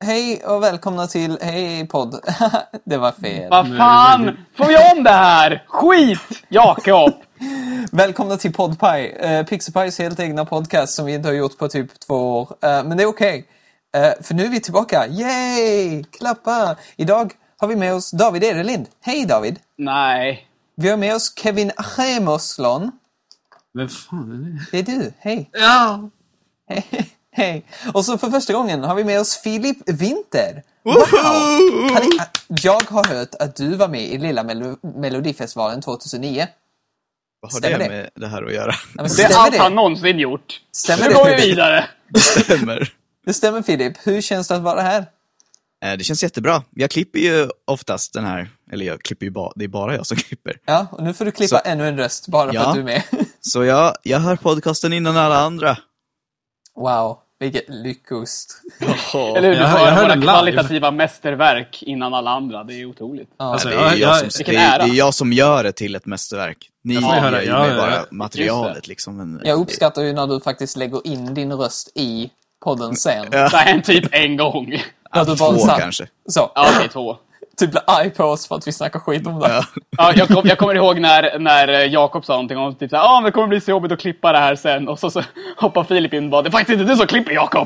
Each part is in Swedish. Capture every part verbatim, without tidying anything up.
Hej och välkomna till Hej podd. Det var fel. Vad fan? Får vi om det här? Skit! Jakob! Välkomna till Podpie. Uh, Pixelpies helt egna podcast som vi inte har gjort på typ två år. Uh, men det är okej. Okay. Uh, för nu är vi tillbaka. Yay! Klappa! Idag har vi med oss David Edellind. Hej David! Nej. Vi har med oss Kevin Achemoslon. Vem fan är det? Det är du. Hej! Ja! Hej! Hej! Och så för första gången har vi med oss Filip Winter. Wow! Jag har hört att du var med i Lilla Mel- Melodifestivalen tjugohundraonio. Vad har Stämmer det det med det här att göra? Ja, det är allt han någonsin gjort. Stämmer nu det, går vi Filip? vidare. Det stämmer. Det stämmer, Filip. Hur känns det att vara här? Eh, Det känns jättebra. Jag klipper ju oftast den här, eller jag klipper ju bara, det är bara jag som klipper. Ja, och nu får du klippa Så- ännu en röst bara Ja. för att du är med. Så jag, jag hör podcasten innan alla andra. Wow, vilket lyckost. Eller hur? Du Jag- hör jag hör våra den live. kvalitativa mästerverk innan alla andra. Det är otroligt. Ja. Alltså, Det ja, är, jag ja, som, vilken det, är, ära. det är jag som gör det till ett mästerverk. Ni får jag gör höra. ju Ja, med ja, bara ja. materialet liksom. Men, Jag uppskattar ju när du faktiskt lägger in din röst i podden sen. Ja. Det här är typ en gång. När du bara Två satt- kanske. Så, Ja, okej, två. typ blir arg på oss för att vi snackar skit om det. Ja. Ja, jag, kom, jag kommer ihåg när, när Jakob sa någonting om typ såhär, ah, det kommer bli så jobbigt att klippa det här sen. Och så, så hoppar Filip in och bara, det är faktiskt inte du som klipper, Jakob.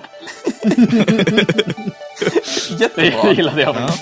Det Jättebra. gillade jag. Ja.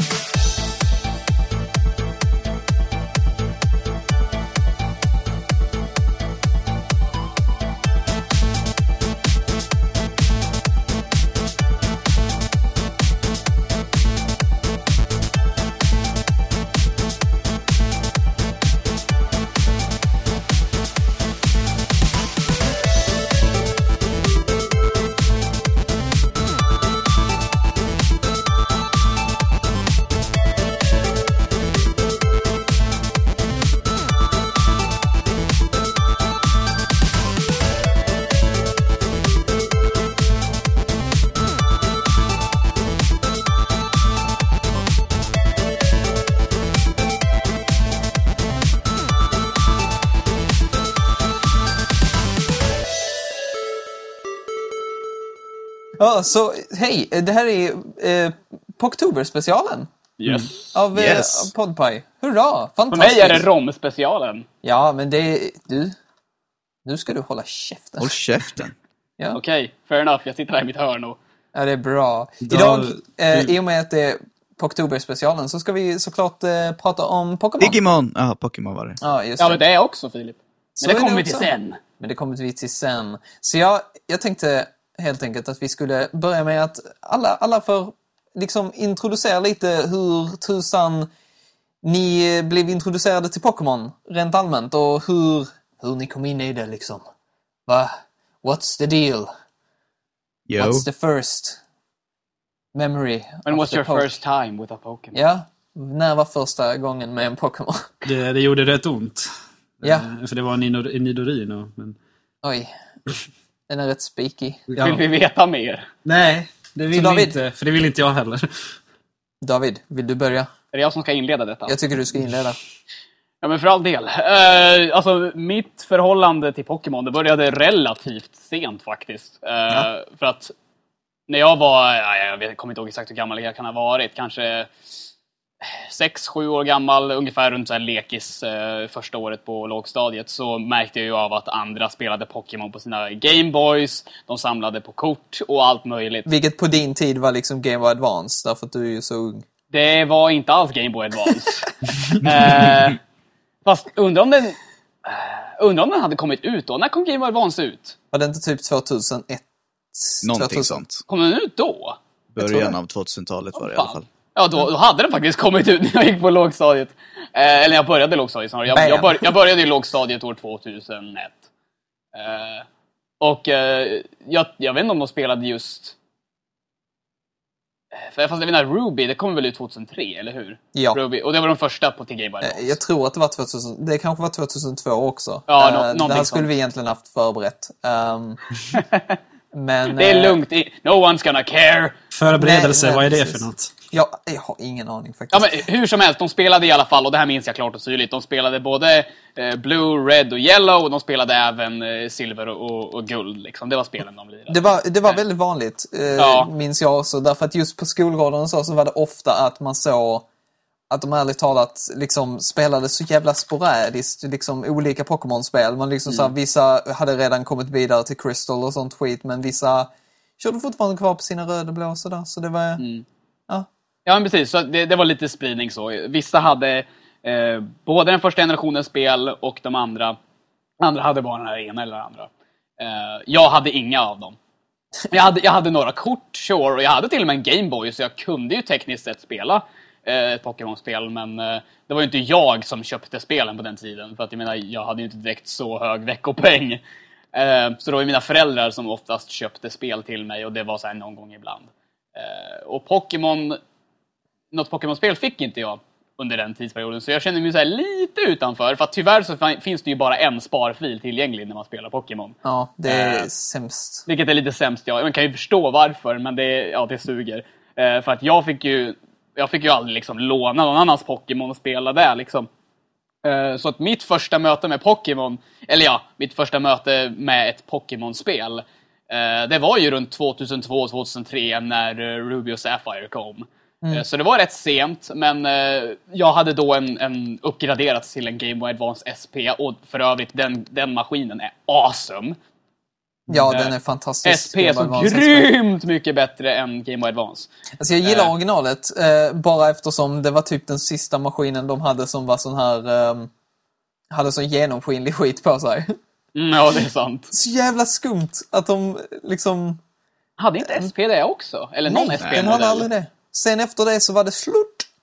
Ja, så hej, det här är eh, på Oktober-specialen Yes. av, eh, Yes. av Podpie. Hurra, För fantastiskt. mig är det rom-specialen. Ja, men det är... Du, nu ska du hålla käften. Håll käften. Ja. Okej, fair enough. Jag sitter här i mitt hörn och... Ja, det är bra. Då- Idag, eh, du- i och med att det är på Oktober-specialen, så ska vi såklart eh, prata om Pokémon. Digimon. Ja, Pokémon var det. Ja, just Ja, det. men det är också, Filip. Så Men det är kommer det vi till också. sen. Men det kommer vi till sen. Så jag, jag tänkte helt enkelt att vi skulle börja med att alla, alla får liksom introducera lite hur tusan ni blev introducerade till Pokémon rent allmänt och hur, hur ni kom in i det liksom. Va? What's the deal? Jo. What's the first memory? And of what's the your Poke- first time with a Pokémon? Ja, när var första gången med en Pokémon? Det, det gjorde rätt ont. Ja. Eh, För det var en Nidor- en Nidorino. Men... Oj, den är rätt spiky. Ja. Vill vi veta mer? Nej, det vill Så vi David- inte. För det vill inte jag heller. David, vill du börja? Är det jag som ska inleda detta? Jag tycker du ska inleda. Ja, men för all del. Uh, alltså, mitt förhållande till Pokémon, det började relativt sent faktiskt. Uh, Ja. För att när jag var, ja, jag vet, kommer inte ihåg exakt hur gammal jag kan ha varit, kanske sex, sju år gammal, ungefär runt så här lekis uh, första året på lågstadiet, så märkte jag ju av att andra spelade Pokémon på sina Gameboys, de samlade på kort och allt möjligt. Vilket på din tid var liksom Game Boy Advance, därför att du är ju så ung. Det var inte alls Game Boy Advance. eh, fast undrar om den eh, undrar om den hade kommit ut då. När kom Game Boy Advance ut? Var det inte typ tvåtusenett? Någonting tvåtusen? sånt. Kom den ut då? Början det. av tvåtusentalet var det i Fan. alla fall. Ja, då, då hade den faktiskt kommit ut när jag gick på lågstadiet. Eh, eller jag började lågstadiet snarare. Jag, Bam. jag, bör, jag började i lågstadiet år tvåtusenett. Eh, och eh, jag, jag vet inte om de spelade just... För fast jag vet inte, Ruby, det kom väl ut tvåtusentre, eller hur? Ja. Ruby, och det var de första på till Game Boy Advance. Eh, Jag tror att det var tvåtusen. Det kanske var tvåtusentvå också. Ja, Eh, nå- det här någonting skulle sånt. vi egentligen haft förberett. Um, Men, Det är eh, lugnt, no one's gonna care. Förberedelse, Nej, nej, vad är det precis. för något? Jag, jag har ingen aning faktiskt. Ja, men hur som helst, de spelade i alla fall, och det här minns jag klart och tydligt. De spelade både eh, Blue, Red och Yellow, och de spelade även eh, Silver och, och, och Guld. Liksom. Det var spelen de lirade. Det var, det var väldigt vanligt, eh, Ja. minns jag också. Därför att just på skolgården och så, så var det ofta att man såg att de ärligt talat liksom spelade så jävla sporadiskt, liksom olika Pokémon-spel. Man liksom Mm. så här, vissa hade redan kommit vidare till Crystal och sånt skit, men vissa körde fortfarande kvar på sina röda och blå och sådär. Så det var, Mm. ja. Ja, men precis. Så det, det var lite spridning så. Vissa hade eh, både den första generationens spel och de andra. Andra hade bara den här ena eller andra. Eh, jag hade inga av dem. Jag hade, jag hade några kort, sure, och jag hade till och med en Gameboy, så jag kunde ju tekniskt sett spela eh, ett Pokémon-spel, men eh, det var ju inte jag som köpte spelen på den tiden, för att jag menar, jag hade ju inte direkt så hög veckopeng. Eh, så det var ju mina föräldrar som oftast köpte spel till mig, och det var så här någon gång ibland. Eh, och Pokémon, något Pokémon-spel fick inte jag under den tidsperioden, så jag känner mig så här lite utanför, för att tyvärr så fin- finns det ju bara en sparfil tillgänglig när man spelar Pokémon. Ja, det är Eh, sämst. Vilket är lite sämst, ja. Man kan ju förstå varför, men det, ja, det suger. Eh, för att jag fick ju jag fick ju aldrig liksom låna någon annans Pokémon och spela där liksom. Eh, så att mitt första möte med Pokémon, eller ja, mitt första möte med ett Pokémon-spel, eh, det var ju runt tjugohundratvå tjugohundratre när eh, Ruby och Sapphire kom. Mm. Eh, så det var rätt sent, men eh, jag hade då en, en uppgraderat till en Game Boy Advance S P, och för övrigt, den, den maskinen är awesome. Ja, Eh, den är fantastisk. S P är så Game Boy Advance grymt mycket bättre än Game Boy Advance. Alltså jag gillar Eh. originalet, eh, bara eftersom det var typ den sista maskinen de hade som var sån här, eh, hade sån genomskinlig skit på sig. Mm, ja, det är sant. Så jävla skumt att de liksom... Hade inte S P det också? Eller någon Nej, S P-modell? den hade aldrig det. Sen efter det så var det slut.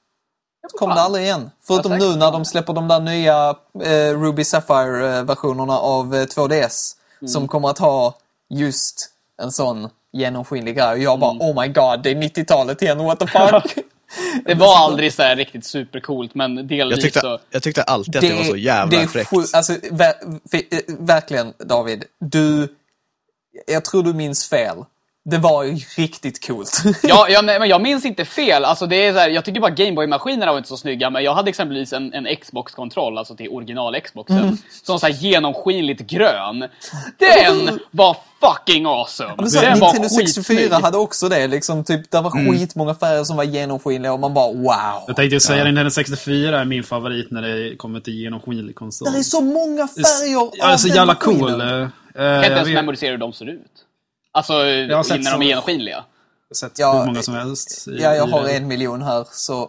Så kom det aldrig igen. Förutom Jag nu säkert. när de släpper de där nya eh, Ruby Sapphire-versionerna av eh, två D S. Mm. Som kommer att ha just en sån genomskinlig grej. Och jag bara, Mm. oh my god, det är nittiotalet igen, what the fuck? Det var aldrig så här riktigt supercoolt, men delvis Jag tyckte, så... jag tyckte alltid att det, var så jävla det är fräckt. sju- alltså, ver, fi- eh, verkligen, David. Du, jag tror du minns fel. Det var ju riktigt coolt. Ja, ja, nej, men jag minns inte fel. Alltså, det är så här, jag tycker bara Gameboy-maskinerna var inte så snygga, men jag hade exempelvis en, en Xbox-kontroll, alltså till original-Xboxen, Mm. som så här genomskinligt grön. Den var fucking awesome! Men så, Den Nintendo var sextiofyra skitsnygg. hade också det. Liksom, typ, där var skitmånga färger som var genomskinliga och man bara, wow. Jag tänkte ju säga att Nintendo sextiofyra är min favorit när det kommer till genomskinlig konsol. Det är så många färger Ja, det är så den jävla maskinen. cool. Uh, Jag kan jag inte ens vet- memorisera hur de ser ut. Alltså, har sett innan så- de är genomskinliga. Jag har sett Ja, hur många som helst. i- Ja, jag i har det. en miljon här, så...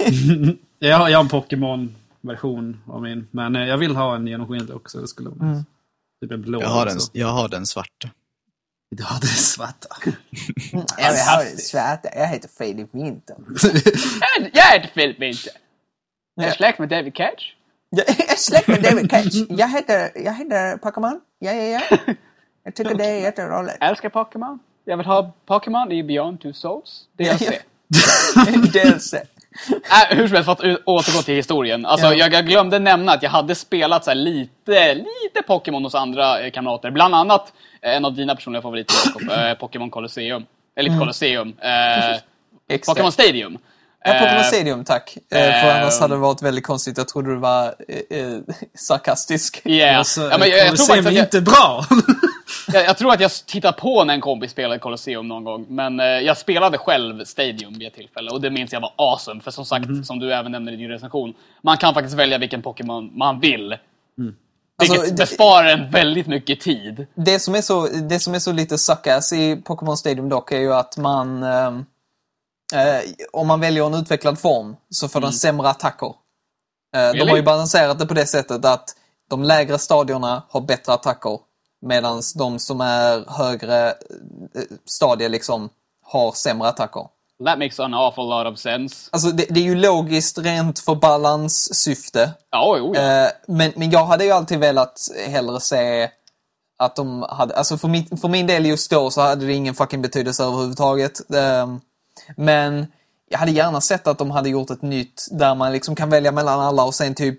Jag har, jag har en Pokémon-version av min. Men eh, jag vill ha en genomskinlig också. Det skulle vara Mm. typ en blå. Jag har den, också. jag har den svarta. Du har den svarta. Jag har svarta. Jag heter Filip Winter. Jag heter Philip Winter. Jag är släkt med David Cage. Jag är släkt med David Cage. Jag heter, jag heter Pokémon. Ja, ja, ja. Jag tycker det är jätteroligt. Jag älskar Pokémon. Jag vill ha Pokémon i Beyond Two Souls. Det är Ja, det. Dels det. Äh, hur som helst, för att u- återgå till historien. Alltså, Ja. jag, jag glömde nämna att jag hade spelat så här lite, lite Pokémon hos andra eh, kamrater. Bland annat eh, en av dina personliga favoriter, Jakob, eh, Pokémon Colosseum. Eller inte Colosseum. Eh, Extra. Pokémon Stadium. Ja, Pokémon Eh, Stadium, tack. Eh, för eh, annars hade det varit väldigt konstigt. Jag trodde du var eh, eh, sarkastisk. Yeah. Alltså, Ja, men jag, jag, tror Colosseum faktiskt är att jag, inte bra! jag, jag tror att jag tittade på när en kompis spelade Colosseum någon gång. Men eh, jag spelade själv Stadium vid ett tillfälle. Och det minns jag var awesome. För som sagt, som du även nämnde i din recension, man kan faktiskt välja vilken Pokémon man vill. Vilket Alltså, det- besparar en väldigt mycket tid. Det som är så, det som är så lite suckass i Pokémon Stadium dock är ju att man... Eh, eh, om man väljer en utvecklad form så får den sämre attacker. Eh, De Really? har ju balanserat det på det sättet att de lägre stadierna har bättre attacker. Medan de som är högre eh, stadier liksom har sämre attacker. That makes an awful lot of sense. Alltså det, det är ju logiskt rent för balanssyfte. Ja, jo, ja. Eh, men, men jag hade ju alltid velat hellre se att de hade... Alltså för min, för min del just då så hade det ingen fucking betydelse överhuvudtaget. Eh, men jag hade gärna sett att de hade gjort ett nytt där man liksom kan välja mellan alla och sen typ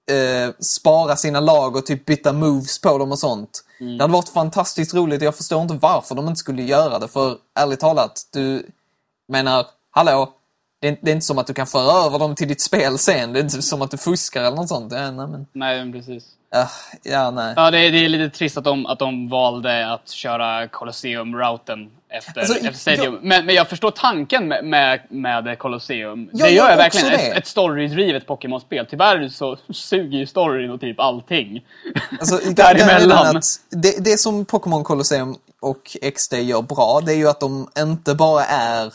eh, spara sina lag och typ byta moves på dem och sånt. Mm. Det hade varit fantastiskt roligt. Jag förstår inte varför de inte skulle göra det. För ärligt talat, du menar, hallå, det är, det är inte som att du kan föra över dem till ditt spel sen. Det är inte som att du fuskar eller något sånt. Ja, nej, men... Nej, men precis. Uh, ja, nej. Ja, det är, det är lite trist att de, att de valde att köra Colosseum-routen efter, Alltså, efter Stadium. jag... Men, men jag förstår tanken med, med, med Colosseum. Ja, det gör jag jag verkligen. också det. Ett, ett storydrivet Pokémon-spel. Tyvärr så suger ju storyn och typ allting. Alltså, Däremellan. Att det, det som Pokémon Colosseum och X D gör bra, det är ju att de inte bara är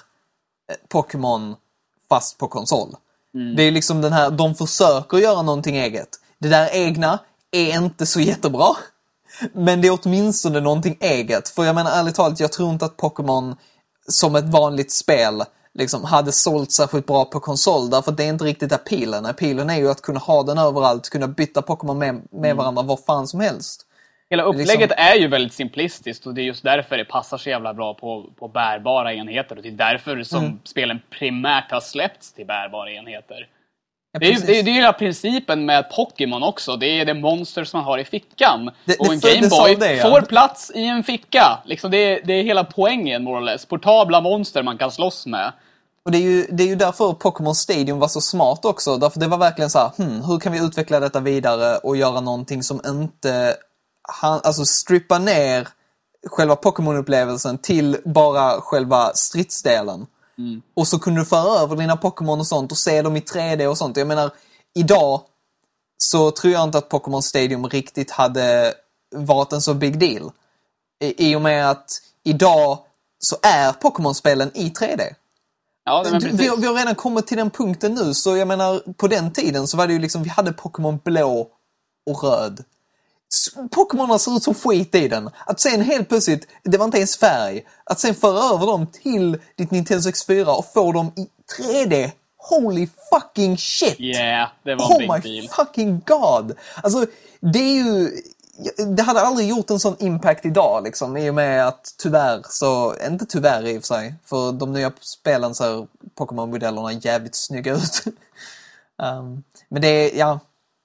Pokémon fast på konsol. Mm. Det är liksom den här, de försöker göra någonting eget. Det där egna är inte så jättebra. Men det är åtminstone någonting eget. För jag menar ärligt talat, jag tror inte att Pokémon som ett vanligt spel liksom hade sålt särskilt bra på konsol. Därför det är inte riktigt appealen. Appealen är ju att kunna ha den överallt, kunna byta Pokémon med, med varandra var fan som helst. Hela upplägget liksom... är ju väldigt simplistiskt och det är just därför det passar så jävla bra på, på bärbara enheter. Och det är därför som mm. spelen primärt har släppts till bärbara enheter. Ja, det, är, det, är, det är hela principen med Pokémon också. Det är det monster som man har i fickan. Det, och det en Gameboy det, ja. får plats i en ficka. Liksom det, är, det är hela poängen, more or less. Portabla monster man kan slåss med. Och det är ju, det är ju därför Pokémon Stadium var så smart också. Därför det var verkligen så här, hmm, hur kan vi utveckla detta vidare och göra någonting som inte... Han, alltså strippa ner själva Pokémon-upplevelsen till bara själva stridsdelen. Mm. Och så kunde du föra över dina Pokémon och sånt och se dem i tre D och sånt. Jag menar, idag så tror jag inte att Pokémon Stadium riktigt hade varit en så big deal. I, i och med att idag så är Pokémon-spelen i tre D. Ja, det vi, vi har redan kommit till den punkten nu, så jag menar, på den tiden så var det ju liksom, vi hade Pokémon blå och röd. Pokémon ser ut som skit i den. Att sen helt plötsligt, det var inte ens färg, att sen föra över dem till ditt Nintendo sextiofyra och få dem i tre D. Holy fucking shit! Yeah, det var oh en big my deal. fucking god! Alltså, det är ju... Det hade aldrig gjort en sån impact idag liksom, i och med att tyvärr så, inte tyvärr i och för sig, för de nya spelen ser Pokémon-modellerna jävligt snygga ut. um, men det är, ja...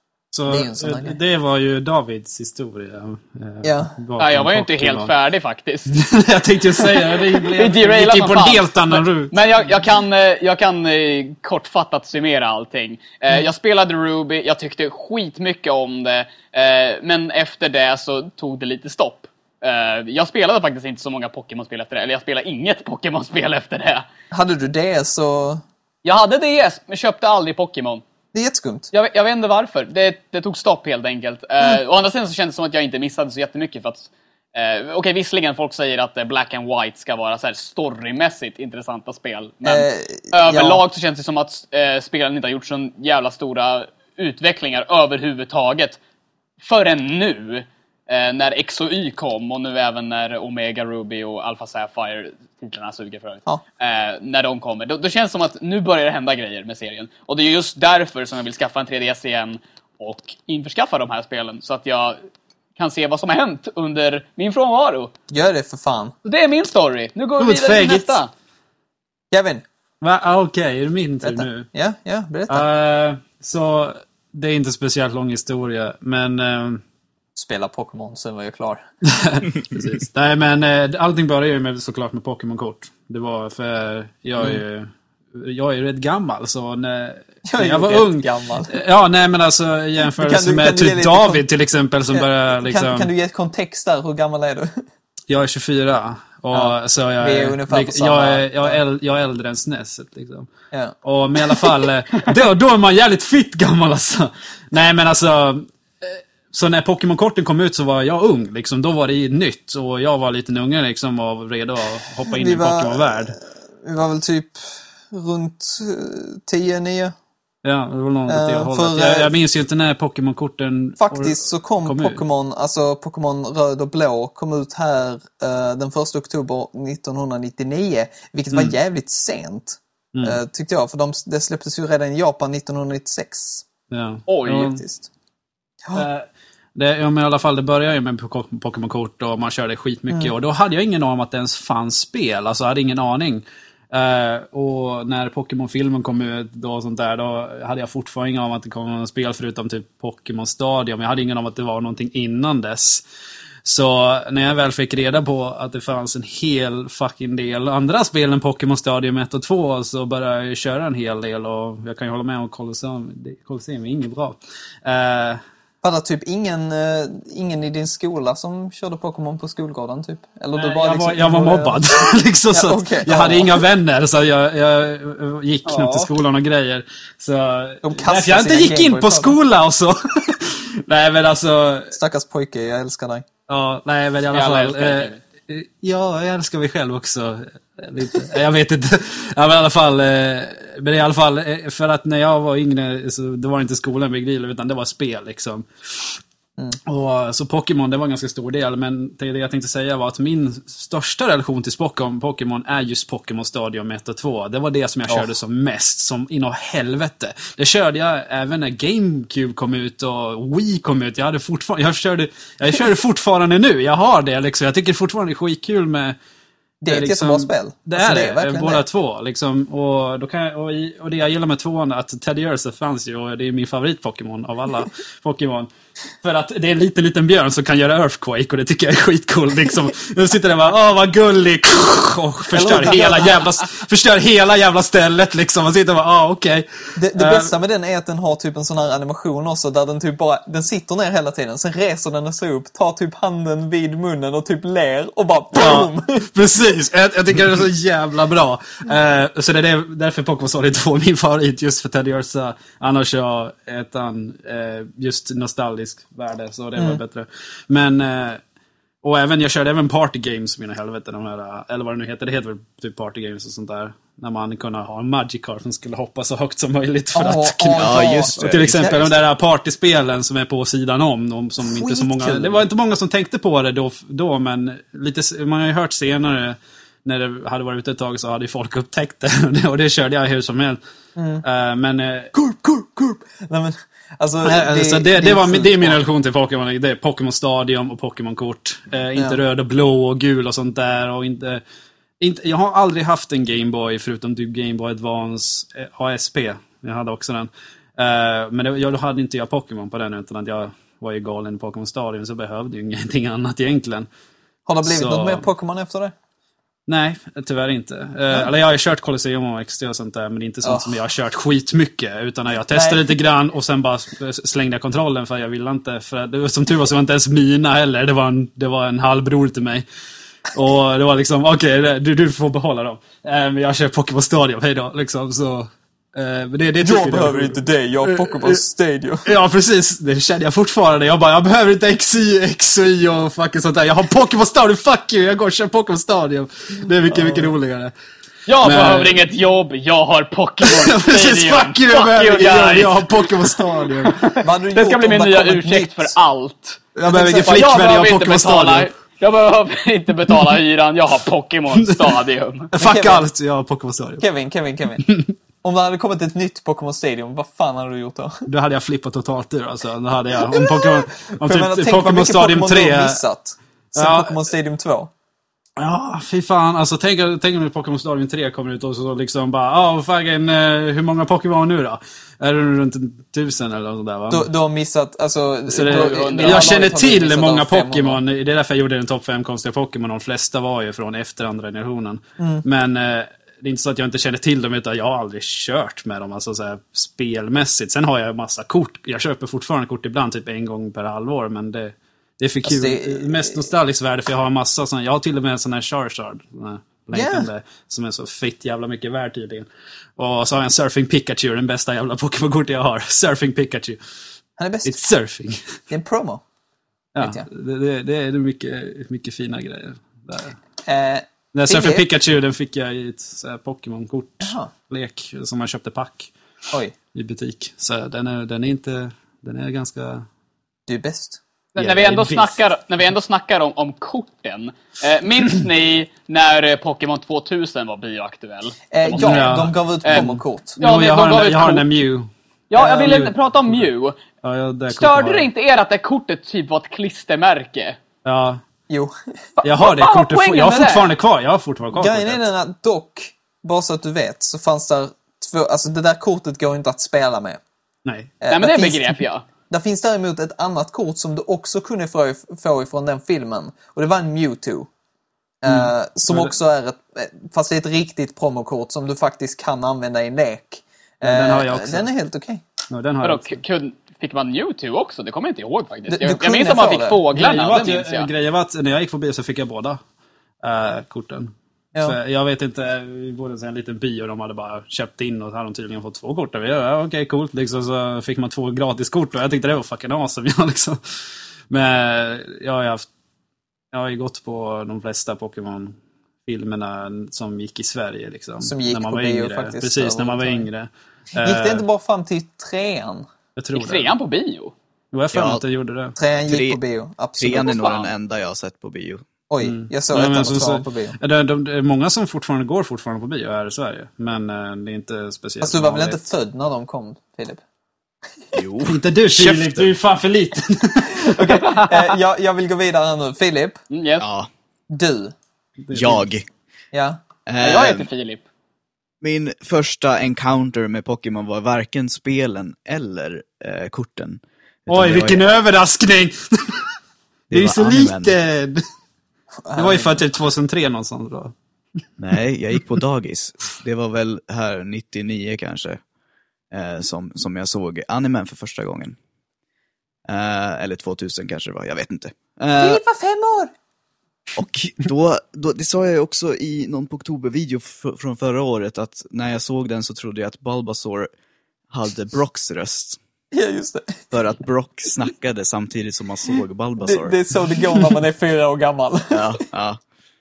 Så det, det var ju Davids historia. Ja. Ja, jag var ju inte helt färdig faktiskt. Jag tänkte ju säga det. Vi gick in på en helt annan rut. Men jag, jag kan, jag kan kortfattat summera allting. Mm. Jag spelade Ruby, jag tyckte skitmycket om det. Men efter det så tog det lite stopp. Jag spelade faktiskt inte så många Pokémon-spel efter det. Eller jag spelade inget Pokémon-spel efter det. Hade du det så... Jag hade D S, men köpte aldrig Pokémon. Det är jätteskumt. Jag, jag vet inte varför. Det, det tog stopp helt enkelt. Mm. Uh, å andra sidan så känns det som att jag inte missade så jättemycket. För att, uh, Okej, okay, visserligen folk säger att Black and White ska vara så här storymässigt intressanta spel. Men uh, överlag ja. så känns det som att uh, spelen inte har gjort så jävla stora utvecklingar överhuvudtaget. Förrän nu. Eh, när X och Y kom och nu även när Omega Ruby och Alpha Sapphire, titlarna suger för ja. eh, när de kommer, då, då känns det som att nu börjar det hända grejer med serien. Och det är just därför som jag vill skaffa en tre D S igen och införskaffa de här spelen så att jag kan se vad som har hänt under min frånvaro. Gör det för fan. Så det är min story. Nu går vi vidare till nästa. Kevin. Va? Ah, Okej, okay. Är det min tur nu? Ja, ja, berätta. Uh, så det är inte speciellt lång historia, men... Uh, spela Pokémon, sen var jag klar. Precis. Nej, men eh, allting började ju med, såklart med Pokémon-kort. Det var för jag är ju mm. jag är ju rätt gammal, så när jag, när jag var ung gammal. Ja, nej men alltså jämförelse med typ David till exempel som börjar liksom... kan, kan du ge ett kontext där, hur gammal är du? Jag är tjugofyra och ja, så jag är, är ungefär jag, jag är jag är, äldre, jag är äldre än Snesset liksom. Ja. Och men i alla fall då, då är man jävligt fit gammal alltså. Nej men alltså så när Pokémon-korten kom ut så var jag ung liksom, då var det nytt och jag var lite unge liksom och redo att hoppa in vi i en Pokémon-värld. Vi var väl typ runt tio nio. Ja, det var något uh, jag hållit. Jag, jag minns ju inte när Pokémon-korten faktiskt så kom, kom Pokémon, alltså Pokémon röd och blå kom ut här uh, den första oktober nittonhundranittionio, vilket mm. var jävligt sent. Mm. Uh, tyckte jag, för de, det släpptes ju redan i Japan nittonhundranittiosex. Ja. Oj, faktiskt. Ja. Uh, Det, ja, men i alla fall, det började ju med Pokémon-kort och man körde skitmycket. Mm. Och då hade jag ingen aning om att det ens fanns spel. Alltså jag hade ingen aning. Uh, och när Pokémon-filmen kom ut då och sånt där, då hade jag fortfarande ingen om att det kom någon spel förutom typ Pokémon Stadium. Jag hade ingen om att det var någonting innan dess. Så när jag väl fick reda på att det fanns en hel fucking del andra spel än Pokémon Stadium ett och två, så började jag köra en hel del. Och jag kan ju hålla med om Colosseum, Colosseum är inget bra. Uh, Var det typ ingen, uh, ingen i din skola som körde Pokémon på skolgården typ? Eller nej, du bara jag, liksom var, jag var mobbad. liksom, så ja, okay. Jag hade ja. inga vänner, så jag, jag gick knappt ja. till skolan och grejer. Så därför jag inte gick in på skola och så. Nej men alltså... Stackars pojke, jag älskar dig. Ja, nej men i alla fall... Eh, ja, jag älskar mig själv också. Lite. Jag vet inte. Ja, men i alla fall... Eh, men i alla fall, eh, för att när jag var yngre så det var inte skolan med grill, utan det var spel liksom. Mm. Och så Pokémon, det var en ganska stor del, men det jag tänkte säga var att min största relation till Pokémon är just Pokémon Stadium ett och två. Det var det som jag körde oh. som mest, som inom helvete. Det körde jag även när GameCube kom ut och Wii kom ut. Jag hade fortfarande jag körde jag körde fortfarande nu. Jag har det liksom. Jag tycker fortfarande det är skitkul med det är ett liksom, jättebra spel. Det alltså, är det, det är båda det. Två liksom. Och, då kan jag, och, i, och det jag gillar med tvåan är att Teddy Ursa fanns ju, och det är min favorit-Pokémon av alla Pokémon. För att det är en liten, liten björn som kan göra Earthquake, och det tycker jag är skitcool. Liksom. Nu sitter den bara, åh vad gullig, och förstör hela jävla, förstör hela jävla stället liksom. Man sitter och bara, ah okej. Okay. Det, det uh, bästa med den är att den har typ en sån här animation också, där den typ bara, den sitter ner hela tiden, sen reser den sig upp, tar typ handen vid munnen och typ ler och bara boom! Ja, precis, jag, jag tycker det är så jävla bra. Uh, så det är därför Pokémon Stadium två är min favorit, just för Teddy Ursa. Annars är ett an, uh, just nostalgiskt värde, så det var mm. bättre. Men eh, och även, jag körde även party games, mina helvete, de här, eller vad det nu heter, det heter väl typ party games och sånt där, när man kunde ha en Magikarp som skulle hoppa så högt som möjligt för oh, att oh, ja, just det. Och till exempel de där partyspelen som är på sidan om, de som Skit inte så många, det var inte många som tänkte på det då, då men lite, man har ju hört senare när det hade varit ute ett tag, så hade folk upptäckt det, och det körde jag hur som helst. Mm. Uh, men uh, kurp, kurp, kurp. Nej men alltså, det, alltså det, det, det, var, det är min relation till Pokémon. Det är Pokémon Stadium och Pokémon-kort. Eh, inte ja. röd och blå och gul och sånt där. Och inte, inte, jag har aldrig haft en Game Boy förutom typ Game Boy Advance eh, A S P. Jag hade också den. Eh, men det, jag, då hade inte jag Pokémon på den, utan att jag var ju galen i Pokémon Stadium, så behövde ju ingenting annat egentligen. Har det blivit så... något mer Pokémon efter det? Nej, tyvär inte. Uh, eller jag har ju kört Colosseum och X T och sånt där, men det är inte sånt oh. som jag har kört skitmycket, utan jag testade Nej. lite grann och sen bara slängde jag kontrollen, för jag ville inte, för det, som tur var så var inte ens mina heller, det var en, det var en halvbror till mig. Och det var liksom, okej, okay, du, du får behålla dem. Uh, men jag kör Pokémon Stadium, hej då, liksom, så... Uh, det, det jag behöver det. inte det, jag har Pokémon Stadium. Ja, precis, det kände jag fortfarande. Jag bara, jag behöver inte X Y, X Y och fucking sånt där. Jag har Pokémon Stadium, fuck you, jag går och kör Pokémon Stadium. Det är mycket, uh. mycket roligare. Jag Men... behöver inget jobb, jag har Pokémon Stadium. Precis, fuck you, jag behöver inget jobb, jag har Pokémon Stadium. Det ska bli min nya ursäkt för allt. Jag behöver ingen flickvän, jag har Pokémon Stadium. Jag behöver inte betala hyran, jag har Pokémon Stadium. Fuck Kevin, allt, jag har Pokémon Stadium. Kevin, Kevin, Kevin. Om det hade kommit ett nytt Pokémon Stadium, vad fan hade du gjort då? Då hade jag flippat totalt ur, alltså. Då hade jag, om Pokémon, om typ menar, Pokémon Stadium Pokémon tre... missat. Sen ja, Pokémon Stadium två. Ja, fy fan. Alltså, tänk, tänk om Pokémon Stadium tre kommer ut och så liksom bara, ja, oh, fucking, uh, hur många Pokémon nu då? Är det runt tusen eller något där, va? Du, du har missat, alltså... Så det, då, jag känner till många Pokémon. Det är därför jag gjorde en topp fem konstiga Pokémon. De flesta var ju från efter andra generationen. Mm. Men... Uh, det är inte så att jag inte känner till dem, utan jag har aldrig kört med dem, alltså så här, spelmässigt. Sen har jag en massa kort. Jag köper fortfarande kort ibland, typ en gång per halvår, men det, det är för kul. Alltså det... Mest nostalgiskt värde, för jag har en massa såna, jag har till och med en sån här Charizard, yeah. som är så fitt jävla mycket värd tydligen. Och så har jag en Surfing Pikachu, den bästa jävla Pokémon-kort jag har. Surfing Pikachu. Han är bäst. It's surfing. Det är en promo. Ja, det, det, det är mycket, mycket fina grejer där. Eh... Den Surfing Pikachu, den fick jag i ett Pokémon-kort-lek som man köpte pack Oj. i butik. Så den är, den är inte, den är ganska... Du är bäst. Ja, när, vi ändå snackar, när vi ändå snackar om, om korten, eh, minns ni när Pokémon tvåtusen var bioaktuell? Eh, ja, ja, de gav ut promokort. Eh, ja, jag har, en, jag har en Mew. Ja, jag ville uh, prata om Mew. Ja, ja, Störde det inte er att det kortet typ var ett klistermärke? Ja. Jo. Jag har det kortet, jag har fortfarande kvar. Jag har fortfarande kvar. Grejen är den att dock bara så att du vet, så fanns där två, alltså det där kortet går inte att spela med. Nej. Eh, Nej, men där det finns- begrep jag. Där finns däremot ett annat kort som du också kunde få, få ifrån den filmen. Och det var en Mewtwo. Mm. Eh, som Ja, det- också är ett, fast det är ett riktigt promokort som du faktiskt kan använda i en lek. Ja, den har Eh, jag också. Den är helt okej. Ja, den har Vadå, jag också. k- kun- fick man Mewtwo också? Det kommer jag inte ihåg faktiskt. Du- du jag, jag kunde minns att man få fick det. fåglarna, Grejen var det att minns jag, jag. grejen var att när jag gick på bio så fick jag båda äh, korten. Ja. Så jag vet inte, vi bodde i en liten by och de hade bara köpt in och hade de tydligen fått två kort. Och vi, ja, okej, coolt. Liksom, så fick man två gratiskort och jag tyckte det var fucking awesome. Ja, liksom. Men jag har ju haft, jag har ju gått på de flesta Pokémon-filmerna som gick i Sverige. Liksom, Som gick när man på var bio yngre. faktiskt, Precis, när man var överhuvudtaget. yngre. Gick det Eh, inte bara fram till trean? Jag tror Gick det. trean på bio? Jo, jag för mig Ja. att jag gjorde det. Trean gick Tre- på bio, absolut. Trean är nog fan. den enda jag har sett på bio. Oj, jag såg Ja, ettan men och så- tvåan så- på bio. Ja, Det, de, det är många som fortfarande går fortfarande på bio här i Sverige. Men eh, det är inte speciellt Fast du var väl vanligt. inte född när de kom, Filip? Jo. Inte du, Käften. Filip. Du är fan för liten. eh, jag, jag vill gå vidare nu. Filip, Mm, yes. Ja, du. jag. Ja. Ja, jag Eh, heter Filip. Min första encounter med Pokémon var varken spelen eller eh, korten. Utan Oj, det vilken var, överraskning! Det är ju var så animen. liten! Det var ju för typ tjugohundratre någonstans då. Nej, jag gick på dagis. Det var väl här nittionio kanske. Eh, som, som jag såg animen för första gången. Eh, eller tvåtusen kanske det var, jag vet inte. Eh, Filip var fem år! och då, då, det sa jag ju också i någon på oktobervideo f- från förra året, att när jag såg den så trodde jag att Bulbasaur hade Brocks röst. Ja, just det. För att Brock snackade samtidigt som man såg det. Bulbasaur. Det är så det går när man är fyra år gammal. Ja, ja.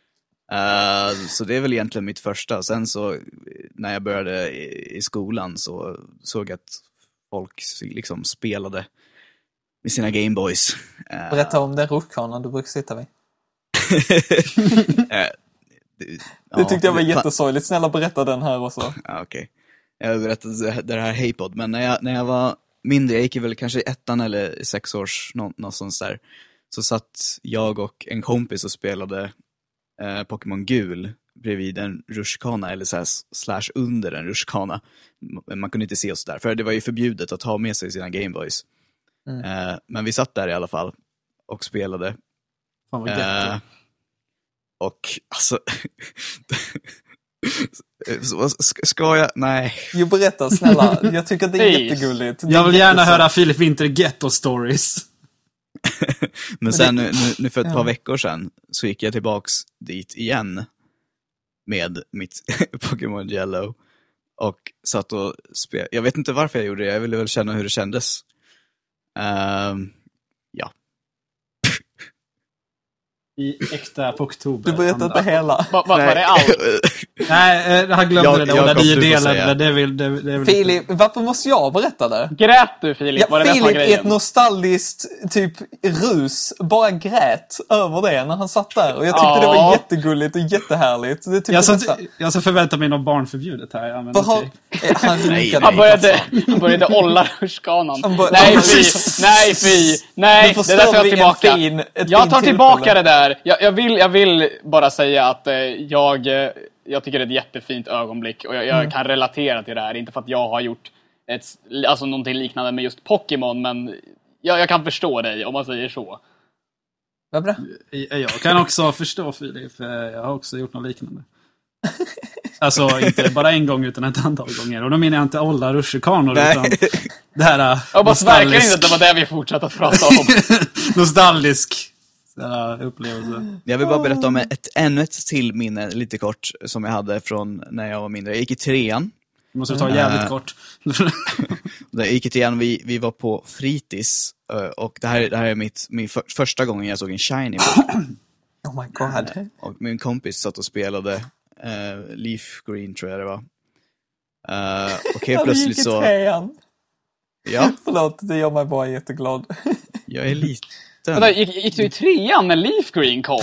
Uh, så det är väl egentligen mitt första. Sen så när jag började i, i skolan så såg jag att folk liksom spelade med sina Gameboys. Uh, Berätta om den rutschkanan du brukar sitta vid. uh, det, Det tyckte jag var fan- jättesorgligt. Snälla berätta den här också. Ja, okej. Jag berättade det här Heypod, men när jag, när jag var mindre, jag gick väl kanske i ettan eller sex års, nå, någonstans där, så satt jag och en kompis och spelade eh, Pokémon Gul bredvid en rutschkana, eller så här, slash under en rutschkana. Men man kunde inte se oss där, för det var ju förbjudet att ha med sig sina Gameboys. Mm. Eh, men vi satt där i alla fall och spelade. Fan vad Eh, gött. och alltså... Så, ska- ska jag? Nej. Jo, berätta snälla. Jag tycker att det är Please. jättegulligt. Det är Jag vill gärna jättesöt. höra Filip Winter Ghetto Stories. Men sen nu, nu, nu för ett Ja. par veckor sedan så gick jag tillbaks dit igen med mitt Pokémon Yellow och satt och spelade. Jag vet inte varför jag gjorde det, jag ville väl känna hur det kändes. Ehm, ja. I äkta på oktober. Du berättar inte hela. Va, va, var det allt? Nej, eh, han glömde Jag- det där. Och Jakob, det är ju du får delen. säga. Det är väl, det, det är väl Filip, varför måste jag berätta det? Grät du, Filip? Ja, var det det som var Filip i ett grejen? nostalgiskt typ rus bara grät över det när han satt där. Och jag tyckte Ja. det var jättegulligt och jättehärligt. Det tyckte Jag, jag så, nästan. jag så förväntar mig något barnförbjudet här. Ja, men Vad har... okej. Eh, Han Nej, runkade. Han började, han började olla rutschkanan. Han bör- Nej Ja, fy, precis. nej fy, Nu nej, det förstör där tar jag vi en tillbaka. fin- ett jag fint tar tillbaka tillfälle. det där. Jag, jag, vill, jag vill bara säga att eh, jag, eh, jag tycker det är ett jättefint ögonblick. Och jag, jag Mm. kan relatera till det här. Inte för att jag har gjort ett, alltså någonting liknande med just Pokémon. Men jag, jag kan förstå dig om man säger så. Vad bra. Jag kan också förstå Filip, för jag har också gjort något liknande. Alltså inte bara en gång utan ett antal gånger. Och då menar jag inte olla rutschkanor Nej. utan det här uh, Jag hoppas verkligen inte nostalgisk, att det var det vi fortsatte att prata om. nostalgisk uh, upplevelse. Jag vill bara berätta om ett, ännu ett till minne, lite kort, som jag hade från när jag var mindre. Jag gick i trean. Det måste ta jävligt Äh. kort. Jag gick i trean, vi, vi var på fritids. eh, Och det här, det här är mitt, min för, första gången jag såg en shiny. Oh my god. Och min kompis satt och spelade uh, Leaf Green, tror jag det var. Uh, och helt Han gick plötsligt i så... trean. Ja, Förlåt, det gör mig bara jätteglad. jag är liten. Vänta, gick, gick du i trean när Leaf Green kom?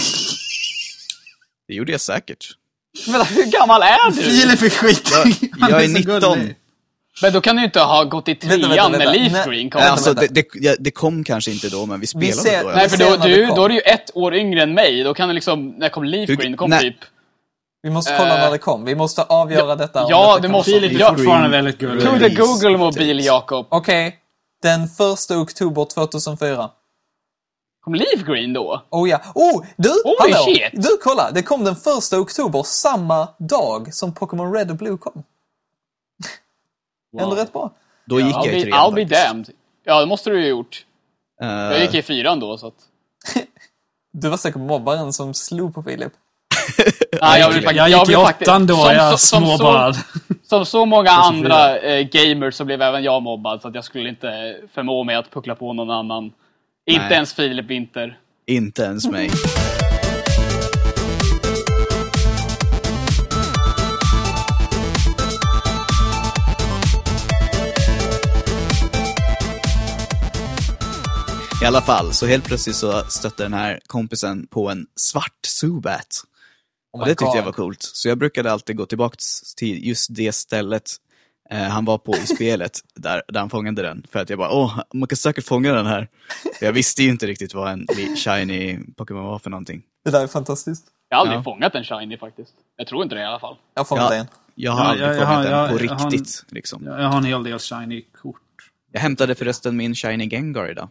Det gjorde jag säkert. Vänta, hur gammal är du? Filip är skit. Jag, jag är nitton. Men då kan du inte ha gått i trean Vänta, vänta, när vänta. Leaf Nej. Green kom. Vänta, Alltså, vänta. det, det, ja, det kom kanske inte då, men vi spelade ser- då. Nej, för Vi då, ser när det du, kom. då är du ju ett år yngre än mig. Då kan du liksom, när kom Leaf Hur- Green kom nej. typ Vi måste kolla Uh, när det kom. Vi måste avgöra ja, detta. ja, detta det kan måste- vara- Filip är Ja. fortfarande väldigt gullig. To the Release Google-mobil, date. Jakob. Okej. Den första oktober tvåtusenfyra. Kom Leaf Green då? Oh ja. Oh, du! Holy hallå! shit. Du, kolla! Det kom den första oktober, samma dag som Pokémon Red och Blue kom. Ändå rätt bra. Då gick I'll jag be, i trean I'll be faktiskt. damned. Ja, det måste du ju ha gjort. Eh, Jag gick i fyran då, så att... Du var säkert mobbaren som slog på Filip. Nej, Jag, vill fakt- jag gick vill i faktiskt- åttan då, som- jag som- som så- småbarn. Som så många så andra eh, gamers så blev även jag mobbad, så att jag skulle inte förmå mig att puckla på någon annan. Inte Nej. ens Filip Winter. Inte ens mig. I alla fall, så helt plötsligt så stötte den här kompisen på en svart Zubat. Oh Och my det tyckte God. jag var coolt. Så jag brukade alltid gå tillbaka till just det stället eh, han var på i spelet, där, där han fångade den. För att jag bara, åh, man kan säkert fånga den här. För jag visste ju inte riktigt vad en shiny Pokémon var för någonting. Det där är fantastiskt. Jag har aldrig Ja. fångat en shiny faktiskt. Jag tror inte det i alla fall. Jag får Ja. inte en. Jag har Ja, aldrig jag- jag fångat har- den jag- på jag har en- riktigt. Liksom. Jag har en hel del shiny-kort. Jag hämtade förresten min shiny Gengar idag.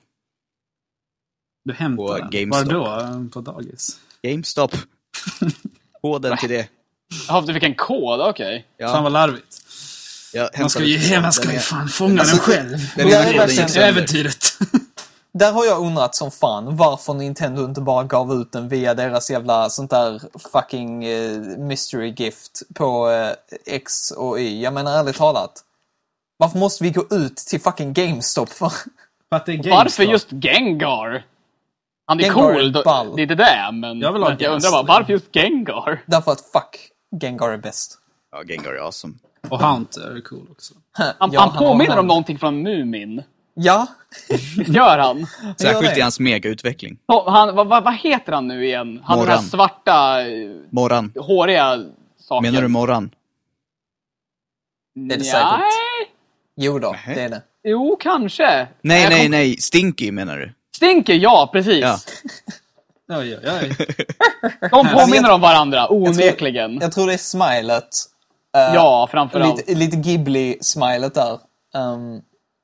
Du hämtade På den. GameStop. Var då? På dagis? GameStop. På den till det. Jaha, du fick en kod, okej. Ja, Fan vad larvigt. jag Man ska hämtade ju, den. man ska Den ju är- fan fånga Alltså, den själv. Den Jag ena är koden gick verkligen- sönder. Äventyret. Där har jag undrat som fan varför Nintendo inte bara gav ut den via deras jävla sånt där fucking eh, mystery gift på eh, X och Y. Jag menar ärligt talat. Varför måste vi gå ut till fucking GameStop för? För att det är Varför GameStop. just Gengar? Han är Gengar är cool, då, ball. det är inte det, men Jag vill ha men jag Gas. undrar bara, varför just Gengar? Därför att fuck, Gengar är bäst. Ja, Gengar är awesome. Och Hunter är cool också. Han, Ja, han har- påminner om någonting från Mumin. Ja, Gör han? Särskilt det. i hans mega-utveckling. Så, han vad, vad, vad heter han nu igen? Han har den här Moran. svarta, eh, Morran. håriga saken. Menar du Morran? Det är det Nej. säkert. Jo då, Nähä. det är det. Jo, kanske. Nej, Jag nej, kom- nej. Stinky menar du? Stinker, ja, precis. Ja. Oj, oj, oj. De påminner om varandra, onekligen. Jag tror det är smilet. Eh, Ja, framförallt. Lite, lite Ghibli-smilet där. ehm,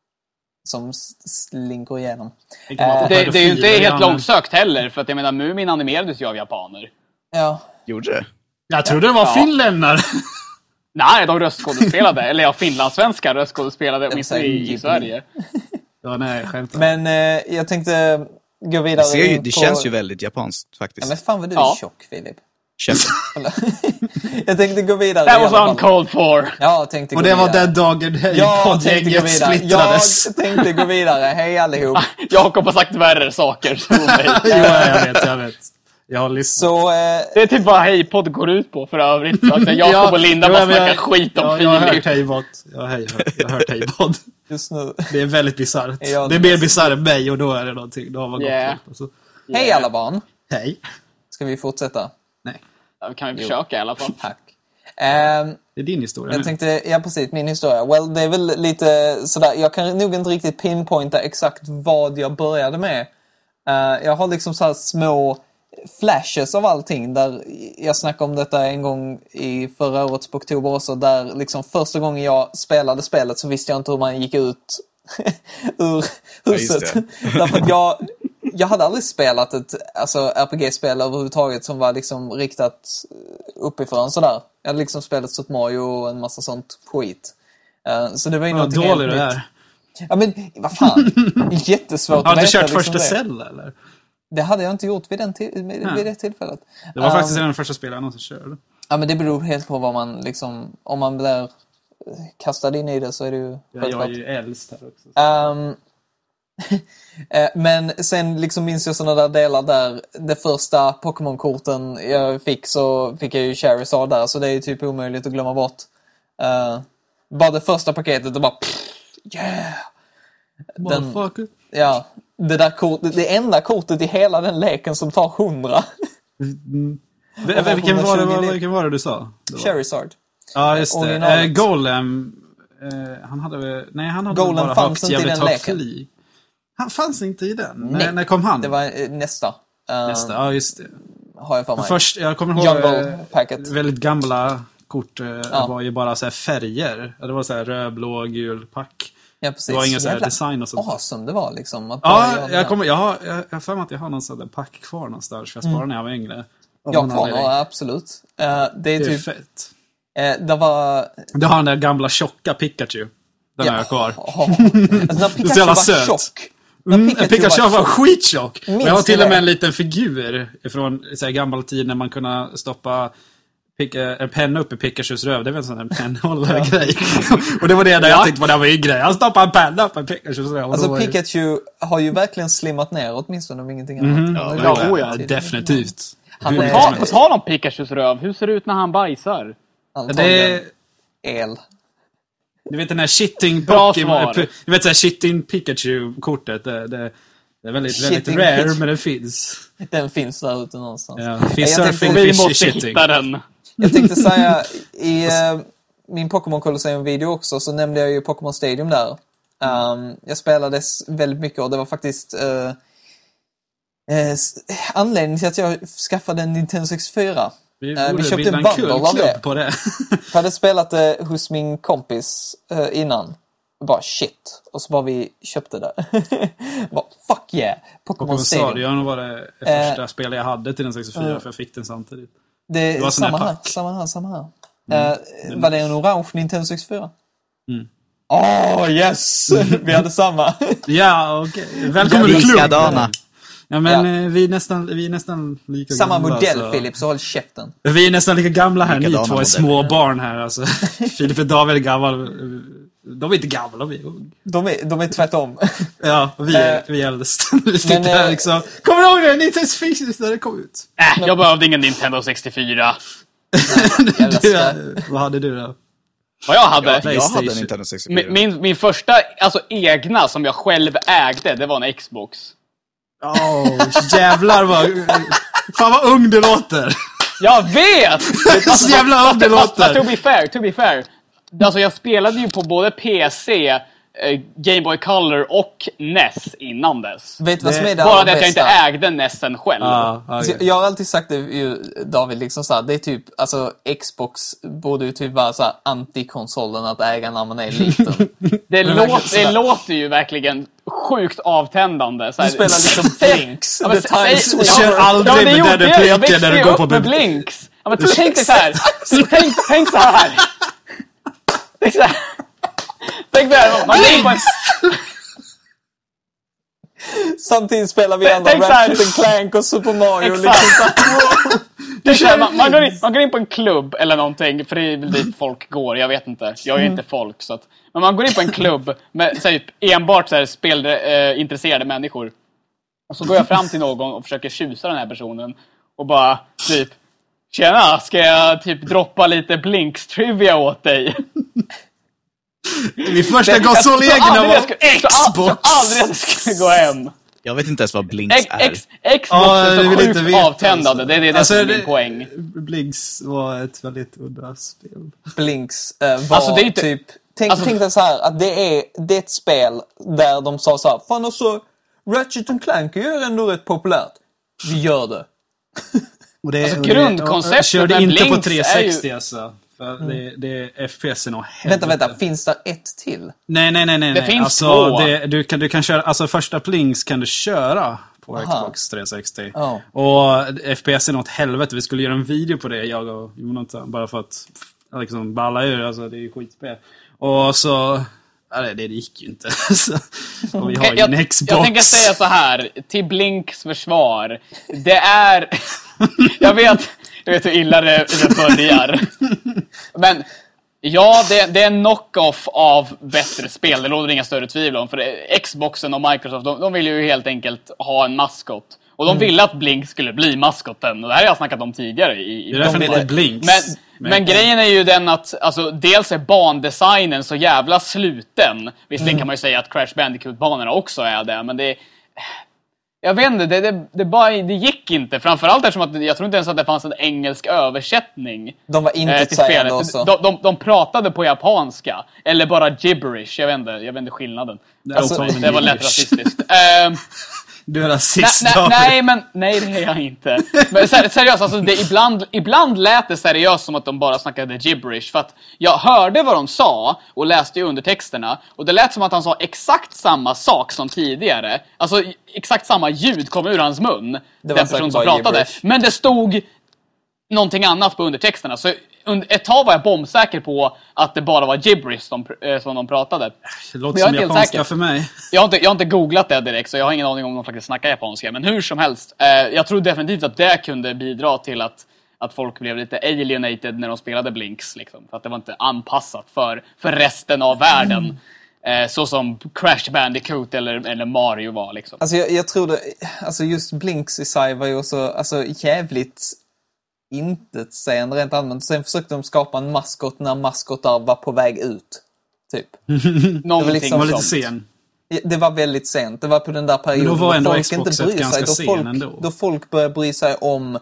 som s- slinker igenom. Det kan vara Eh, Det, det är ju inte pedofiler, helt ja, men- långsökt heller, för att jag menar, Mumin animerades ju av japaner. Ja. Gjorde det? Jag trodde det var Ja. finländare. Nej, de röstskådespelade. Eller ja, finlandssvenska röstskådespelade, åtminstone säger i, Ghibli. i Sverige. Ja, nej, skämt. Men eh, jag tänkte gå vidare Det, ser ju, in det på... känns ju väldigt japanskt Ja, faktiskt. men fan vad du Ja. är tjock, Filip. Käften. Jag tänkte gå vidare That i was alla fall. uncalled for. Ja, jag tänkte Och gå det var vidare. den dagen Jag tänkte gå poddgänget vidare. splittrades. Jag tänkte gå vidare. Hej allihop. Jakob har sagt värre saker. tro mig. Jo, jag vet, jag vet. Jag har lyssnat. Så, eh, Det är typ vad Hej-podd går ut på för övrigt. Så att Jakob och Linda jo, bara men snackar jag- skit om ja, jag har hört Filip. Hejbot. Jag har hej- jag har hört Hejbot. just nu. Det är väldigt bisarrt. Ja, Det är mer bisarrt än mig och då är det någonting. Då har man gått Yeah. upp och så. Hej alla barn. Hej. Ska vi fortsätta? Nej, Ja, kan vi försöka i alla fall. Tack. Ehm, det är din historia jag nu. tänkte, ja precis, min historia. Well, det är väl lite sådär, jag kan nog inte riktigt pinpointa exakt vad jag började med. Eh, jag har liksom så här små flashes av allting där jag snackade om detta en gång i förra årets på oktober också, där liksom första gången jag spelade spelet så visste jag inte hur man gick ut ur Ja, just huset. det. Därför att jag, jag hade aldrig spelat ett alltså, R P G-spel överhuvudtaget som var liksom riktat uppifrån sådär. Jag hade liksom spelat Super Mario och en massa sånt skit. Uh, så det var ju Vad någonting dålig helt du nytt. är. Ja men, vad fan. Jättesvårt Har att du veta, kört liksom, första det. cell eller? Det hade jag inte gjort vid, den till- vid, Ja. vid det tillfället. Det var Um, faktiskt den första spelaren jag någonsin körde. Ja men det beror helt på vad man liksom, om man blir kastad in i det så är det ju Jag, jag är självklart. ju äldst här också. Ehm, eh, men sen liksom minns jag sådana där delar där det första Pokémon-korten jag fick så fick jag ju Charizard där, så det är ju typ omöjligt att glömma bort. Eh, bara det första paketet och bara pff, yeah! Den, Motherfucker. ja, det där kortet, det enda kortet i hela den leken som tar hundra. Mm. Och Vilken var, det, hundratjugo var, liv. vilken var det du sa? Det var- Charizard. Ja, just det. originalet. Eh, Golem. Eh, han hade väl... Nej, han hade Golem väl bara fanns högt inte i jävligt den högt leken. liv. Han fanns inte i den. Nej. När, när kom han? Det var eh, nästa. Eh, Nästa. Ja, just det. har jag för mig. Först, jag kommer ihåg Jungle Packet. väldigt gamla kort. Det Ja. var ju bara så här färger. Det var så här röd, blå, gul pack. Ja, precis. Det var ingen så här Jävla design och sånt. awesome det var liksom. Att bara Ja, göra det jag där. kommer, jag har, jag jag har för mig att jag har någon sån där pack kvar någonstans. För jag sparade när jag var yngre. Av Jag någon kvar anledning. några, absolut. Uh, det är Det är typ... fett. Uh, det var... Du har den där gamla tjocka Pikachu. Den har jag kvar. Oh, alltså, när Pikachu jävla var söt. tjock. När Mm, Pikachu, var skittjock. Och Minns jag har till du och med det? en liten figur från så här, gammal tid när man kunde stoppa Pika, en penna upp i Pikachus röv. Det var en sån här pennhållare-grej. Och det var det där jag tänkte på när jag var yngre. Jag stoppade en penna upp i Pikachus röv. Alltså då var det- Pikachu har ju verkligen slimmat ner åtminstone om ingenting annat. Mhm. Han är Ja, ju- oh ja, definitivt. Han Hur är- mycket som På helst. tal om Pikachus röv, hur ser det ut när han bajsar? Antagligen Det el. Du vet den här shitting Bra Pokémon, svar. du vet så här shitting Pikachu-kortet. Det, det, det är väldigt, väldigt Shitting rare, Pikachu. men det finns. Den finns där ute någonstans. Ja, det finns Jag tänkte- surfing Vi fishy måste shitting. hitta den. Jag tänkte säga, i uh, min Pokémon Colosseum-video också så nämnde jag ju Pokémon Stadium där. Um, jag spelade s- väldigt mycket och det var faktiskt uh, uh, s- anledningen till att jag skaffade en Nintendo sextiofyra. Vi, Eh, vi borde köpte bilda en en kul bundle av klubb det. på det. Jag hade spelat det hos min kompis uh, innan. Och bara shit. Och så bara vi köpte det. bara, fuck yeah. Pokémon Pokémon Stadium. Stadium var det Eh, första spel jag hade till den sextiofyra, mm. för jag fick den samtidigt. Det Det är var sån här samma här, pack. samma här, samma här. Eh, var det en orange Nintendo sextiofyra? Mm. Åh, oh, yes! Vi hade samma. Ja, okej. Välkommen till klubben. Likadana. Ja, men Ja. eh, vi, är nästan, vi är nästan lika Samma gamla. modell, så. Filip, så håll käften. Vi är nästan lika gamla här, ni Likadana två är modeller. små barn här. Alltså. Filip och David är gammal. De är inte gamla, vi är unga. De är, de är tvärtom. Ja, vi är, Eh, vi är äldst. Vi sitter men, här eh, liksom. Kommer du ihåg det? Nintendo sextiofyra när det kom ut? Äh, jag behövde ingen Nintendo sextiofyra. Jävla Du, skatt. vad hade du då? Vad jag hade? Jag hade PlayStation. Nintendo sextiofyra. Min, min, min första, alltså egna som jag själv ägde, det var en Xbox. Åh, jävlar vad... Fan vad ung du låter! Jag vet! Så jävla ung du Fast, fast, to låter! be fair, to be fair. Alltså jag spelade ju på både P C, eh, Game Boy Color och N E S innan dess. Vet du vad som är det Bara allra det att jag inte bästa? ägde N E Sen själv. Ja, Alltså, okej. jag har alltid sagt det ju, David, liksom så här, det är typ, alltså Xbox borde ju typ vara så här antikonsolen att äga när man är liten. Det, Men låter, verkligen sådär. det låter ju verkligen sjukt avtändande. Så Du här, spelar liksom säg- Blinks, Ja, men the säg- time säg- switch. Kör ja, aldrig ja, det med gjorde den jag. Jag repliken växte när du ju går upp på med bib- Blinks. Ja, men tänk dig så här. Tänk, tänk så här. Tänk så här. Tänk så här. Man går in på en, Samtidigt spelar vi andra Tänk så här. Ratchet and Clank och Super Mario. Exakt. Liksom så här, tänk så här, man, man, går in, man går in på en klubb eller någonting, för det är väl dit folk går, jag vet inte. Jag är ju inte folk, så att, men man går in på en klubb med så här, typ, enbart så här, spelintresserade människor. Och så går jag fram till någon och försöker tjusa den här personen och bara typ, tjena, ska jag typ droppa lite Blinks-trivia åt dig? Min första Jag tror konsolegna aldrig jag var skulle- jag tror al- jag Xbox! tror aldrig att det skulle gå hem. Jag vet inte ens vad Blinks X, är. X, Xbox Ja, är du så vill inte sjukt veta, avtändande, alltså. det är det, det Alltså, som är min det- poäng. Blinks var ett väldigt udda spel. Blinks eh, var Alltså, det är inte- typ... Tänk, alltså- tänk dig så här, att det är, det är ett spel där de sa så här, fan alltså, Ratchet and Clank är ju ändå rätt populärt. Vi gör det. Och det, Alltså, och det- grundkonceptet jag körde med inte på Blinks trehundrasextio är alltså. För det, det är F P S och Vänta, vänta, finns det ett till? Nej, nej, nej, nej. Det nej. finns alltså, två. det, du, kan, du kan köra, alltså första Blinks kan du köra på Aha. Xbox trehundrasextio. Ja. Och F P S är något helvete. Vi skulle göra en video på det, jag och Jonathan. Bara för att liksom balla ur, alltså det är ju skitspel. Och så... Ja, det, det gick ju inte. Så, och vi har ju jag, en Xbox. jag tänker säga så här till Blinks försvar. Det är... jag vet jag vet hur illa det, det börjar. Men ja, det, det är en knock-off av bättre spel. Det råder inga större tvivel om. För det, Xboxen och Microsoft, de, de vill ju helt enkelt ha en maskot. Och de ville att Blink skulle bli maskoten. Och det här har jag snackat om tidigare. I, i Det är därför de det ville- heter Blinks. Men, men grejen är ju den att alltså, dels är bandesignen så jävla sluten. Visserligen kan man ju säga att Crash Bandicoot-banorna också är det, men det är... Jag vet inte, det, det, det, bara, det gick inte. Framförallt eftersom att jag tror inte ens att det fanns en engelsk översättning De var eh, inte till sägande spelet. också. De, de, de pratade på japanska. Eller bara gibberish, jag vet inte, jag vet inte skillnaden. Det, Alltså, alltså, det var lätt rasistiskt. Eh, Du är rasist. Nej, nej, nej, men nej, det är jag inte. Men ser, seriöst, alltså det, ibland, ibland lät det seriöst som att de bara snackade gibberish. För att jag hörde vad de sa och läste ju undertexterna. Och det lät som att han sa exakt samma sak som tidigare. Alltså exakt samma ljud kom ur hans mun. Den person som pratade. Gibberish. Men det stod någonting annat på undertexterna. Så ett tag var jag bombsäker på att det bara var gibberish som, som de pratade. Det låter som japanska för mig. Jag har, inte, jag har inte googlat det direkt, så jag har ingen aning om de faktiskt snackar japanska. Men hur som helst, eh, jag tror definitivt att det kunde bidra till att, att folk blev lite alienated när de spelade Blinks. Liksom, för att det var inte anpassat för, för resten av världen. Eh, så som Crash Bandicoot eller, eller Mario var. Liksom. Alltså jag, jag tror det, alltså just Blinks i sig var ju också alltså, jävligt intetsägande rent allmänt. Sen försökte de skapa en maskot när maskotar var på väg ut. Typ. Någonting det var, liksom, var lite sen. Det var väldigt sent. Det var på den där perioden då var ändå folk Xbox inte bryr sig. ganska Då sen folk, ändå. då folk började bry sig om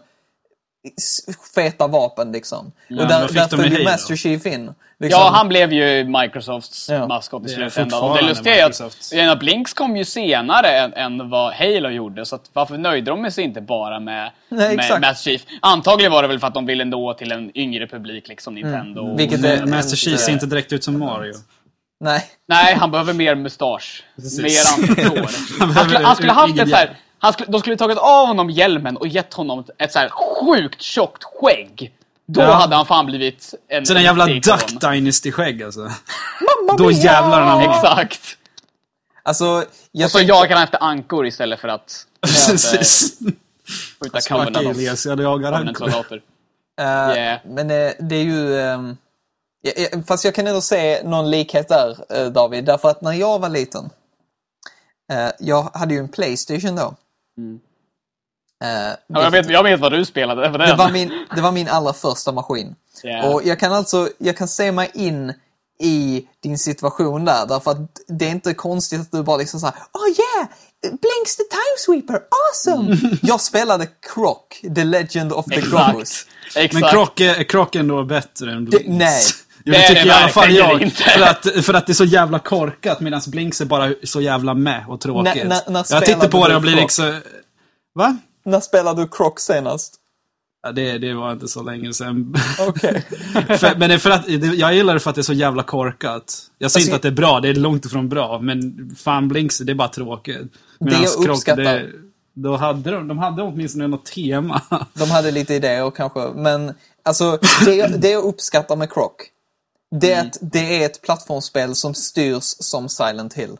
feta vapen liksom. Ja, och där, fick där de följde med Master Chief in. Liksom. Ja, han blev ju Microsofts ja. maskot i Det slutändan. Och det lustiga är att ja, Blinks kom ju senare än, än vad Halo gjorde. Så att varför nöjde de sig inte bara med, Nej, med Master Chief? Antagligen var det väl för att de ville nå till en yngre publik, liksom Nintendo. Mm. Vilket är, Master Chief ser inte direkt ut som Mario. Nej. Nej, han behöver mer mustasch. Precis. Mer ansiktsår. han, han, skulle, han skulle haft ett så här, han skulle, de skulle tagit av honom hjälmen och gett honom ett så här sjukt tjockt skägg. Då ja. hade han fan blivit en... Så den jävla Duck Dynasty-skägg alltså. Mamma Då mia! Jävlar han var. Exakt. Alltså, jag och så tänkte... jagar han efter ankor istället för att... Precis. Skjuta kammerna loss. Elias, jag jagar ankor. Uh, yeah. Men uh, det är ju... Um... Ja, fast jag kan ändå se någon likhet där, uh, David. Därför att när jag var liten... Uh, jag hade ju en PlayStation då. Mm. Uh, ja, jag, vet, jag vet vad du spelade. Det var min, det var min allra första maskin. Yeah. Och jag kan alltså jag kan se mig in i din situation där. Därför att det är inte konstigt att du bara liksom såhär, oh yeah, Blinks the Time Sweeper, awesome! Jag spelade Croc, The Legend of the Grommus. Men Croc är, Croc är ändå bättre än Blinks. Det, nej. Jo, det, det tycker det i alla fall jag. För att, för att det är så jävla korkat, medan Blinks är bara så jävla med och tråkigt. N- n- när jag tittar på det och blir liksom... Va? När spelade du Croc senast? Ja, det, det var inte så länge sedan. Okej. Okay. Men det är för att, jag gillar det för att det är så jävla korkat. Jag säger alltså, inte att det är bra, det är långt ifrån bra. Men fan Blinks, det är bara tråkigt. Medan det jag uppskattar. Det, då hade de, de hade åtminstone något tema. De hade lite idéer kanske. Men alltså, det, det jag uppskattar med Croc, det är mm. att det är ett plattformsspel som styrs som Silent Hill.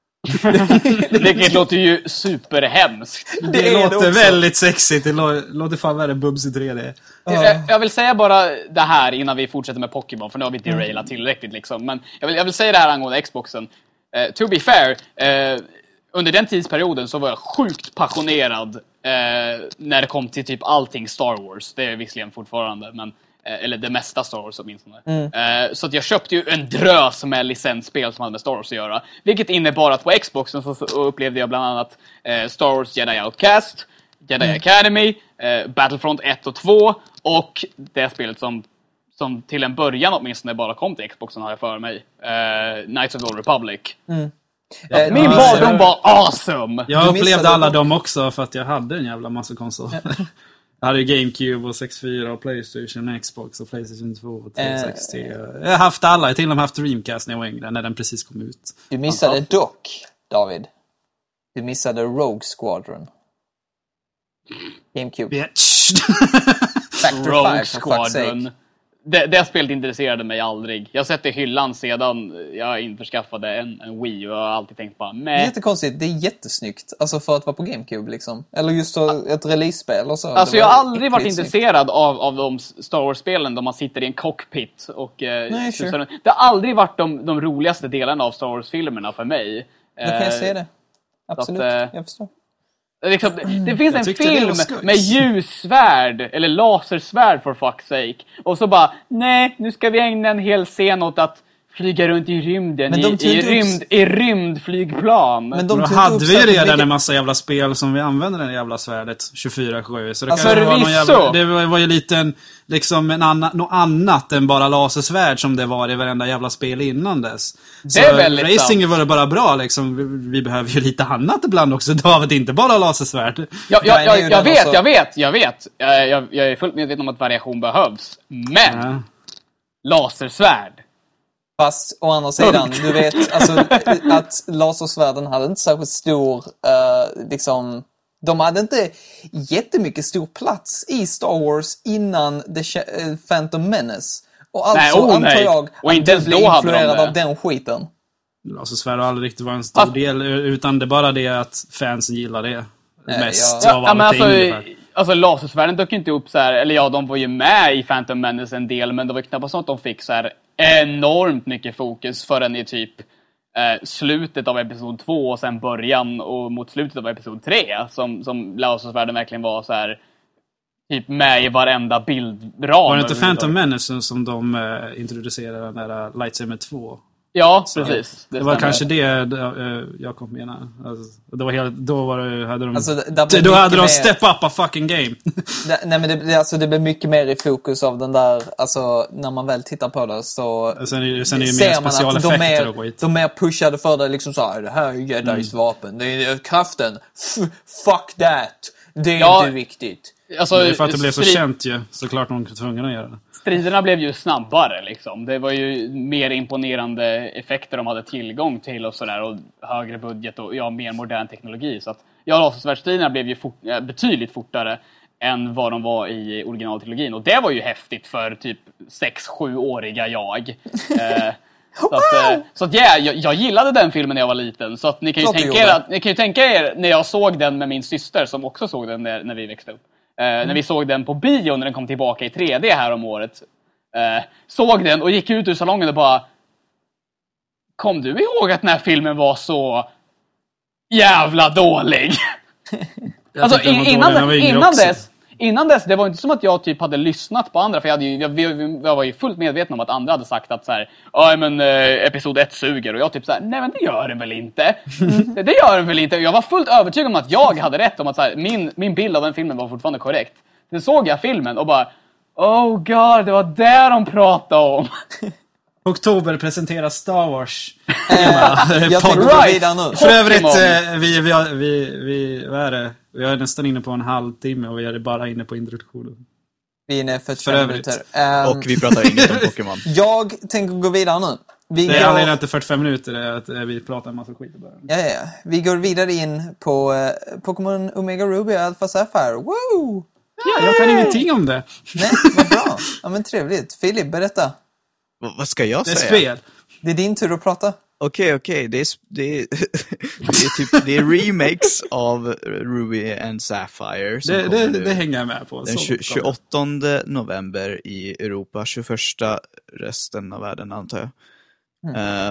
Det låter ju superhemskt. Det, det låter det väldigt sexigt. Det låter fan värre Bubs i tre D. Uh. Jag, jag vill säga bara det här innan vi fortsätter med Pokémon, för nu har vi derailat tillräckligt liksom. Men jag vill, jag vill säga det här angående Xboxen. uh, To be fair, uh, under den tidsperioden så var jag sjukt passionerad uh, när det kom till typ allting Star Wars. Det är visserligen fortfarande, men eller det mesta Star Wars åtminstone. Mm. Så att jag köpte ju en drös med licensspel som hade med Star Wars att göra. Vilket innebar att på Xboxen så upplevde jag bland annat Star Wars Jedi Outcast, Jedi mm. Academy, Battlefront ett och två och det spelet som, som till en början åtminstone bara kom till Xboxen har jag för mig. Knights of the Old Republic. Mm. Ja, min barndom var awesome! Jag upplevde alla dem också för att jag hade en jävla massa konsol. Jag hade ju GameCube och sextiofyra och PlayStation, Xbox och PlayStation två och trehundrasextio. Eh, jag har haft alla, jag har till och med haft Dreamcast när jag var yngre, när den precis kom ut. Du missade dock, David. Du missade Rogue Squadron. GameCube. Bitch. Rogue Squadron. Det, det spelet intresserade mig aldrig. Jag har sett det i hyllan sedan jag införskaffade en, en Wii och jag har alltid tänkt bara, det är jättekonstigt, det är jättesnyggt. Alltså för att vara på GameCube liksom. Eller just ett release-spel och så. Alltså jag har aldrig varit intresserad av, av de Star Wars-spelen där man sitter i en cockpit. Och, eh, Nej, sure. Det har aldrig varit de, de roligaste delarna av Star Wars-filmerna för mig. Då kan jag se det. Absolut, att, eh, jag förstår. Liksom, det, det finns en film med ljussvärd eller lasersvärd for fuck's sake. Och så bara, nej, nu ska vi ägna en hel scen åt att flyga runt i rymden Men i, de tog i, inte upp- rymd, i rymdflygplan. Men de Då tog hade upp vi så ju att redan ligger- en massa jävla spel som vi använder det jävla svärdet tjugofyra sju. Så det, Alltså, kan ju vara någon förvisso. jävla, det var var ju lite en, liksom en annan, något annat än bara lasersvärd som det var i varenda jävla spel innan dess. Så är väldigt racing sant. var det bara bra liksom. Vi, vi behöver ju lite annat ibland också, David, inte bara lasersvärd. Jag, jag, Grejen är ju jag, jag den vet, också- jag vet, jag vet. Jag, jag, jag är fullt medveten om att variation behövs. Men Ja. lasersvärd. Fast å andra sidan, du vet alltså, att lasersvärden hade inte särskilt stor, uh, liksom, de hade inte jättemycket stor plats i Star Wars innan The Sh- uh, Phantom Menace. Och alltså Nej, oh, antar nej. jag Och att inte du ens blir då hade de influerad det. av den skiten. Lasersvärd har aldrig riktigt varit en stor Fast- del, utan det är bara det att fansen gillar det Nej, mest ja. av Ja, men allting. alltså, ungefär. alltså lasersvärden dök inte upp så här, eller ja, de var ju med i Phantom Menace en del, men det var knappast så att de fick så här enormt mycket fokus förrän i typ eh, slutet av episod två och sen början och mot slutet av episod tre som, som lasersvärden verkligen var så här typ med i varenda bildram. Var det inte överhuvudtaget. Phantom Menace som de uh, introducerade den där uh, Lightsaber två? Ja, precis. Det, var stämmer. kanske det uh, Jakob menade. Alltså, det var helt, då var det, hade de, Alltså, det- där blev då hade mycket de mer- step up a fucking game. Det, nej men det, det, alltså, det blir mycket mer i fokus av den där, alltså när man väl tittar på det så Sen är det, sen är det mer ser man att de specialeffekter och är, skit. de är pushade för det liksom så här, det här är Jedis vapen, det är kraften, F- fuck that, det är Ja. inte viktigt. Alltså, Det är för att det blev så strid- känt ju. Såklart de var tvungna att göra det. Striderna blev ju snabbare liksom. Det var ju mer imponerande effekter de hade tillgång till och sådär, och högre budget och ja, mer modern teknologi. Så att ja, lasersvärdsstriderna blev ju fort, äh, betydligt fortare än vad de var i originaltrilogin. Och det var ju häftigt för typ sex sju åriga jag. eh, så att, eh, så att yeah, jag, jag gillade den filmen när jag var liten. Så att ni kan ju Klart du tänka er, gjorde. att, ni kan ju tänka er när jag såg den med min syster som också såg den när, när vi växte upp. Eh, När vi såg den på bio när den kom tillbaka i tre D här om året. Eh, såg den och gick ut ur salongen och bara... Kom du ihåg att den här filmen var så jävla dålig? Jag Alltså tyckte den var in, dålig innan, när jag var yngre innan också. dess innan dess, det var inte som att jag typ hade lyssnat på andra, för jag, hade ju, jag, jag, jag var ju fullt medveten om att andra hade sagt att så här, ja men eh, episod ett suger, och jag typ så här, nej men det gör den väl inte. det, det gör den väl inte. Jag var fullt övertygad om att jag hade rätt, om att så här, min, min bild av den filmen var fortfarande korrekt. Sen såg jag filmen och bara, oh god, det var det de pratade om. Oktober presenterar Star Wars. Jag tänker gå Right. vidare nu. För övrigt, Pokémon. eh, vi, vi, har- vi, vi, vad är det? Vi är nästan inne på en halvtimme och vi är bara inne på introduktionen. Vi är inne för För fem övrigt. minuter. Ehm, Och vi pratar inget om Pokémon. Jag tänker gå vidare nu. Vi Det är går, anledningen till fyrtiofem minuter, är att eh, vi pratar en massa skit i början. ja, ja, ja. Vi går vidare in på uh, Pokémon Omega Ruby och Alpha Sapphire. Woo! Ja, jag kan ingenting om det. Nej, vad bra. Ja, men trevligt. Filip, berätta. V- vad ska jag Det är säga? spel. Det är din tur att prata. Okej, okej. Det är, s- det, är, det är typ det är remakes av Ruby and Sapphire som Det, kommer det, nu det hänger jag med på. den Så tju- kommer tjugoåttonde november i Europa, tjugoförsta resten av världen antar jag. Mm. Eh,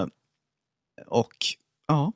och ja.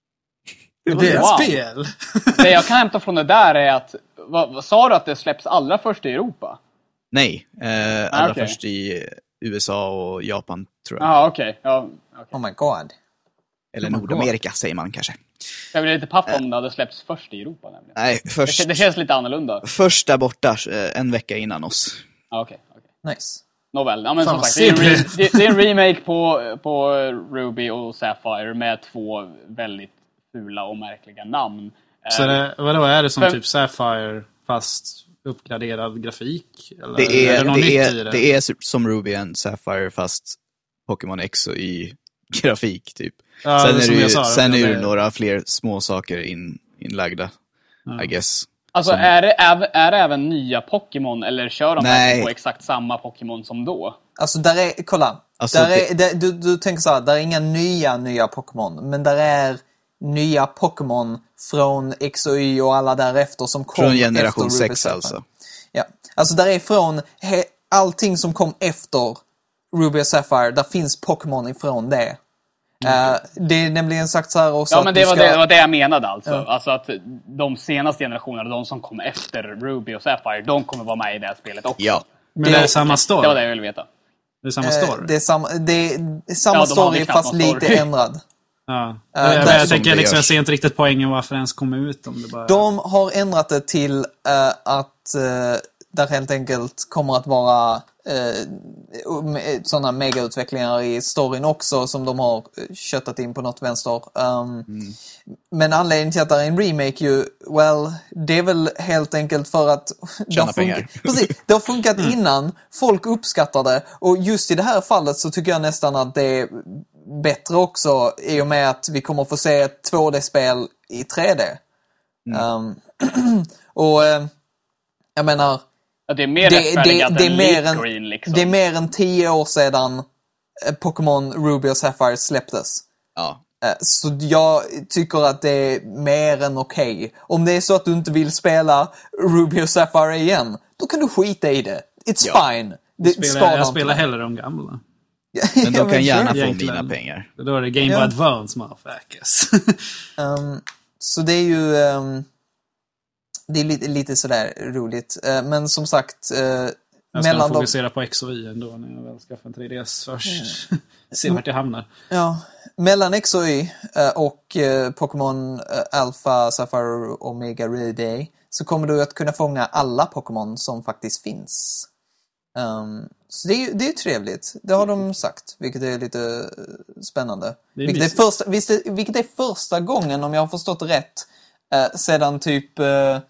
det. var Det är ett Wow. spel. Det jag kan hämta från det där är att, vad, vad sa du att det släpps allra först i Europa? Nej, eh, allra okej. först i U S A och Japan tror jag. Ja, okej. Ja, okej. Oh my god. Eller Oh my Nordamerika säger man kanske. Jag blir lite paff om det hade släppts först i Europa nämligen. Nej, Det, först, det känns lite annorlunda. först där borta, eh, en vecka innan oss. Ja, okej. okej. Nice. Nåväl, ja, men Fan, som vad sagt, det är, en re- simpelt. det, det är en remake på, på Ruby och Sapphire med två väldigt fula och märkliga namn. Så Eh, det, vadå, är det som Fem- typ Sapphire fast uppgraderad grafik? Eller Det är, det något det, nytt i är, det? det är som Ruby and Sapphire fast Pokémon X och Y grafik typ. Ja, sen det är är som det ju, jag sa, sen det är det är- några fler små saker in, inlagda, I guess. Alltså som- är det, äv- är det även nya Pokémon, eller kör de Nej. verkligen på exakt samma Pokémon som då? Alltså, där är, kolla. Alltså, där det- är, där, du, du tänker så här, där är inga nya, nya Pokémon. Men där är nya Pokémon från X och Y och alla därefter som kom Från generation efter Ruby sex Sapphire. alltså. Ja, alltså där är från he, allting som kom efter Ruby och Sapphire, där finns Pokémon ifrån det. Eh, det är nämligen sagt så här också Ja, att men du det var, ska... det, det var det jag menade alltså. Ja. Alltså att de senaste generationerna, de som kom efter Ruby och Sapphire, de kommer vara med i det här spelet också. Ja. Men det är samma story. Det var det jag ville veta. Det är samma story. Eh, det är samma, det är samma Ja, de story hade knappt fast någon story. lite ändrad. Ja. Eh, jag, jag, där- jag tänker det liksom, jag görs. ser inte riktigt poängen varför det ens kom ut om det bara... De har ändrat det till eh, att eh, där helt enkelt kommer att vara eh, sådana megautvecklingar i storyn också som de har eh, köttat in på något vänster. Um, Mm. Men anledningen till att det är en remake ju, well, det är väl helt enkelt för att det Tjäna har, pengar. funkat, precis, det har funkat Mm. innan, folk uppskattar det och just i det här fallet så tycker jag nästan att det är bättre också i och med att vi kommer få se ett två D-spel i tre D. Mm. Um, och eh, jag menar Ja, det är mer det, rättfärdigat det, det, är än mer Leaf än, Green liksom. det är mer än tio år sedan eh, Pokémon Ruby och Sapphire släpptes. Ja. Eh, Så jag tycker att det är mer än okej. Om det är så att du inte vill spela Ruby och Sapphire igen, då kan du skita i det. It's Ja. fine. Det spelar, skadar jag inte spelar mig. hellre de gamla. Men de Ja, kan gärna sure. få Egentligen. mina pengar. Då är det Game Ja. Boy Advance, motherfuckers. Um, så det är ju um, det är lite, lite sådär roligt. Uh, men som sagt, uh, Jag ska mellan de... fokusera på X och Y ändå när jag väl skaffar en tre D S först. Se vart jag hamnar. Ja, mellan X och Y uh, och uh, Pokémon uh, Alpha, Sapphire och Omega Ruby så kommer du att kunna fånga alla Pokémon som faktiskt finns. Um, så det är ju det är ju trevligt. Det har de sagt, vilket är lite uh, spännande. Det är vilket, är mysigt. första, visst är, vilket är första gången, om jag har förstått rätt, uh, sedan typ uh, uh,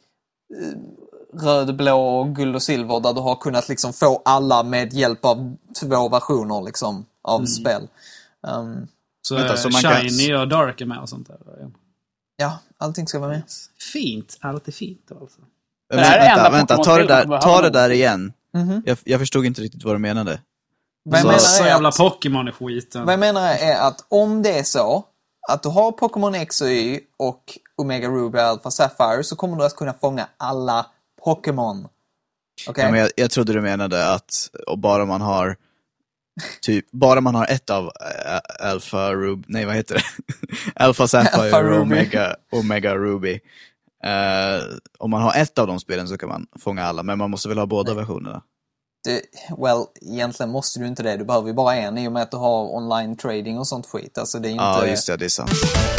röd, blå och guld och silver där du har kunnat liksom få alla med hjälp av två versioner liksom, av Mm. spel. Um, Så, Vänta, eh, så man kan- Shiny och Dark är med och sånt där. ja, allting ska vara med. Fint. Allt är fint alltså. Men det här är vänta, enda vänta, ta det Pokémon-spel där, som behöver ta det någon. där igen. Mhm. Jag, jag förstod inte riktigt vad du menade. Vad jag Så- menar Så är jävla att- Pokémon i skiten. Vad jag menar är att om det är så att du har Pokémon X och Y och Omega Ruby och Alpha Sapphire så kommer du att kunna fånga alla Pokémon. Okej? Ja, men jag, jag trodde du menade att och bara man har typ, bara man har ett av äh, Alpha Ruby, nej vad heter det? Alpha Sapphire Alpha och Ruby. Omega, Omega Ruby. Uh, om man har ett av de spelen så kan man fånga alla, men man måste väl ha båda versionerna. Det, well, egentligen måste du inte det. Du behöver ju bara en i och med att du har online trading och sånt skit. Alltså det är inte... Ja, just det, det är sant.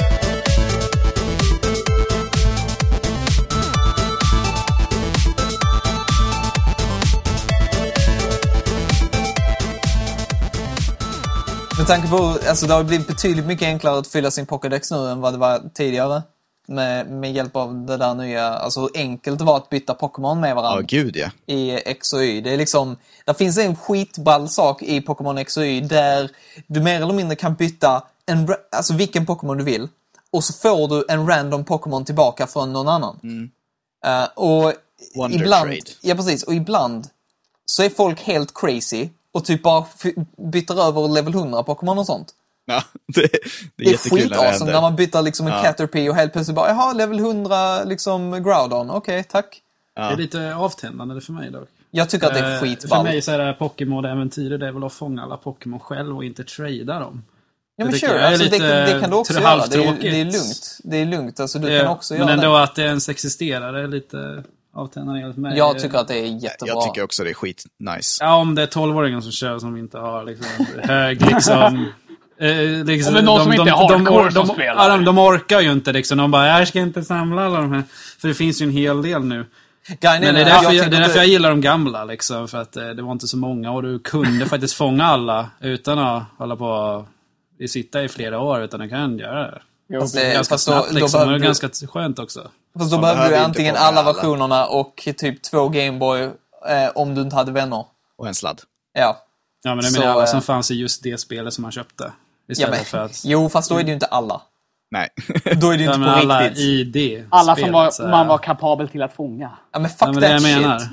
Med tanke på, alltså det har blivit betydligt mycket enklare att fylla sin Pokédex nu än vad det var tidigare. Med, med hjälp av det där nya, alltså hur enkelt det var att byta Pokémon med Ja, varandra gud ja. i X och Y. Det är liksom, där finns en skitball sak i Pokémon X och Y där du mer eller mindre kan byta en, ra- alltså vilken Pokémon du vill. Och så får du en random Pokémon tillbaka från någon annan. Mm. Eh, och Wonder ibland, trade. ja precis, och ibland så är folk helt crazy och typ bara f- byter över level hundra Pokémon och sånt. Ja, det, det är Det är jättekul när det skitawesome händer. när man byter liksom en Ja. Caterpie och helt plötsligt bara, jaha, level hundra liksom Groudon, okej, tack. Det Ja. är lite avtändande för mig dock. Jag tycker att det är Eh, skitball. För mig så är det här Pokémon-äventyret, det är väl att fånga alla Pokémon själv och inte trada dem. Ja men det tycker sure, jag är alltså, det, lite det kan du också tr- göra. Det är, halvtråkigt. det är lugnt. Det är lugnt, alltså du Eh, kan också Men göra ändå det. att det ens existerar är lite avtändande enligt mig. Jag tycker att det är jättebra. Jag tycker också det är skit nice. Ja, om det är tolvåringar som kör som inte har liksom hög liksom... eh, liksom Om det är någon som inte är hardcore som de, spelar. Ja, de, de orkar ju inte liksom. De bara, jag ska inte samla alla de här. För det finns ju en hel del nu. Grejen är Men det är att därför jag, tycker det är att därför jag gillar de gamla liksom. För att eh, det var inte så många och du kunde faktiskt fånga alla utan att hålla på och sitta i flera år, utan du kan göra det. Jo, Fast det- Ganska fast då- snabbt då liksom. Och det är behöver du- ganska skönt också. Fast då Man behöver du behöver inte antingen fånga alla alla. versionerna och typ två Gameboy eh, om du inte hade vänner. Och en sladd. Ja. Ja, men det Så, menar alla eh, som fanns i just det spelet som man köpte. ja Istället men, för att... jo, fast då är det ju inte alla. Nej. Då är det ju Ja, inte men på alla riktigt. i det alla spelet, som var, så här. man var kapabel till att fånga. Ja men fuck Ja, men det that jag shit. menar.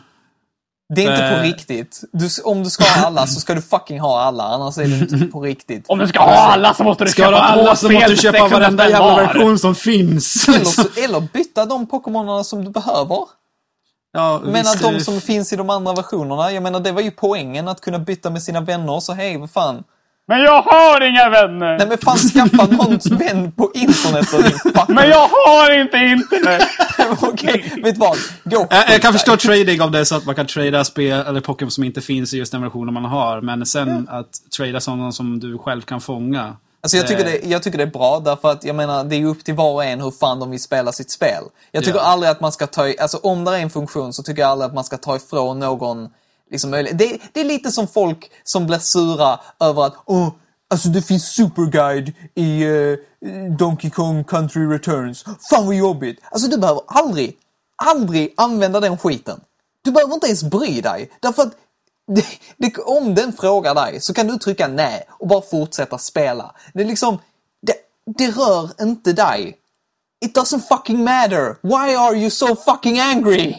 Det är inte Eh. på riktigt. Du, om du ska ha alla så ska du fucking ha alla, annars är det inte på riktigt. Om du ska ha alla så måste du Ska du köpa ha alla två så spel måste du för köpa sexhundra varenda spänn jävla var. version som finns. Eller, så, eller byta de Pokémonerna som du behöver. Ja, Jag menar visst, de eh, som finns i de andra versionerna. Jag menar det var ju poängen att kunna byta med sina vänner. Så hej, vad fan. Men jag har inga vänner! Nej men fan, skaffa någons vän på internet och din fucking... Men jag har inte internet! Okej, vet du vad? Gå. Jag, jag kan förstå trading om det är så att man kan trada spel eller Pokémon som inte finns i just den versionen man har. Men sen ja. att trada sådana som du själv kan fånga. Alltså jag tycker, det, jag tycker det är bra, därför att jag menar, det är upp till var och en hur fan de vill spela sitt spel. Jag tycker ja. aldrig att man ska ta, alltså om det är en funktion så tycker jag aldrig att man ska ta ifrån någon liksom möjlighet. Det, det är lite som folk som blir sura över att, åh, alltså det finns Superguide i uh, Donkey Kong Country Returns. Fan vad jobbigt. Alltså du behöver aldrig, aldrig använda den skiten. Du behöver inte ens bry dig, därför att Det, det, om den frågar dig så kan du trycka nej och bara fortsätta spela. Det är liksom, det, det rör inte dig. It doesn't fucking matter. Why are you so fucking angry?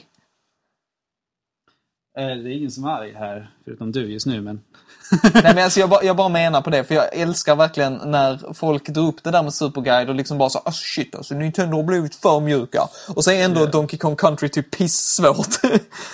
Det är ingen som är arg här, förutom du just nu, men... Nej men alltså jag bara, jag bara menar på det, för jag älskar verkligen när folk drar upp det där med Superguide och liksom bara så, alltså shit, alltså Nintendo har blivit för mjuka. Och så är ändå yeah. Donkey Kong Country typ pissvårt.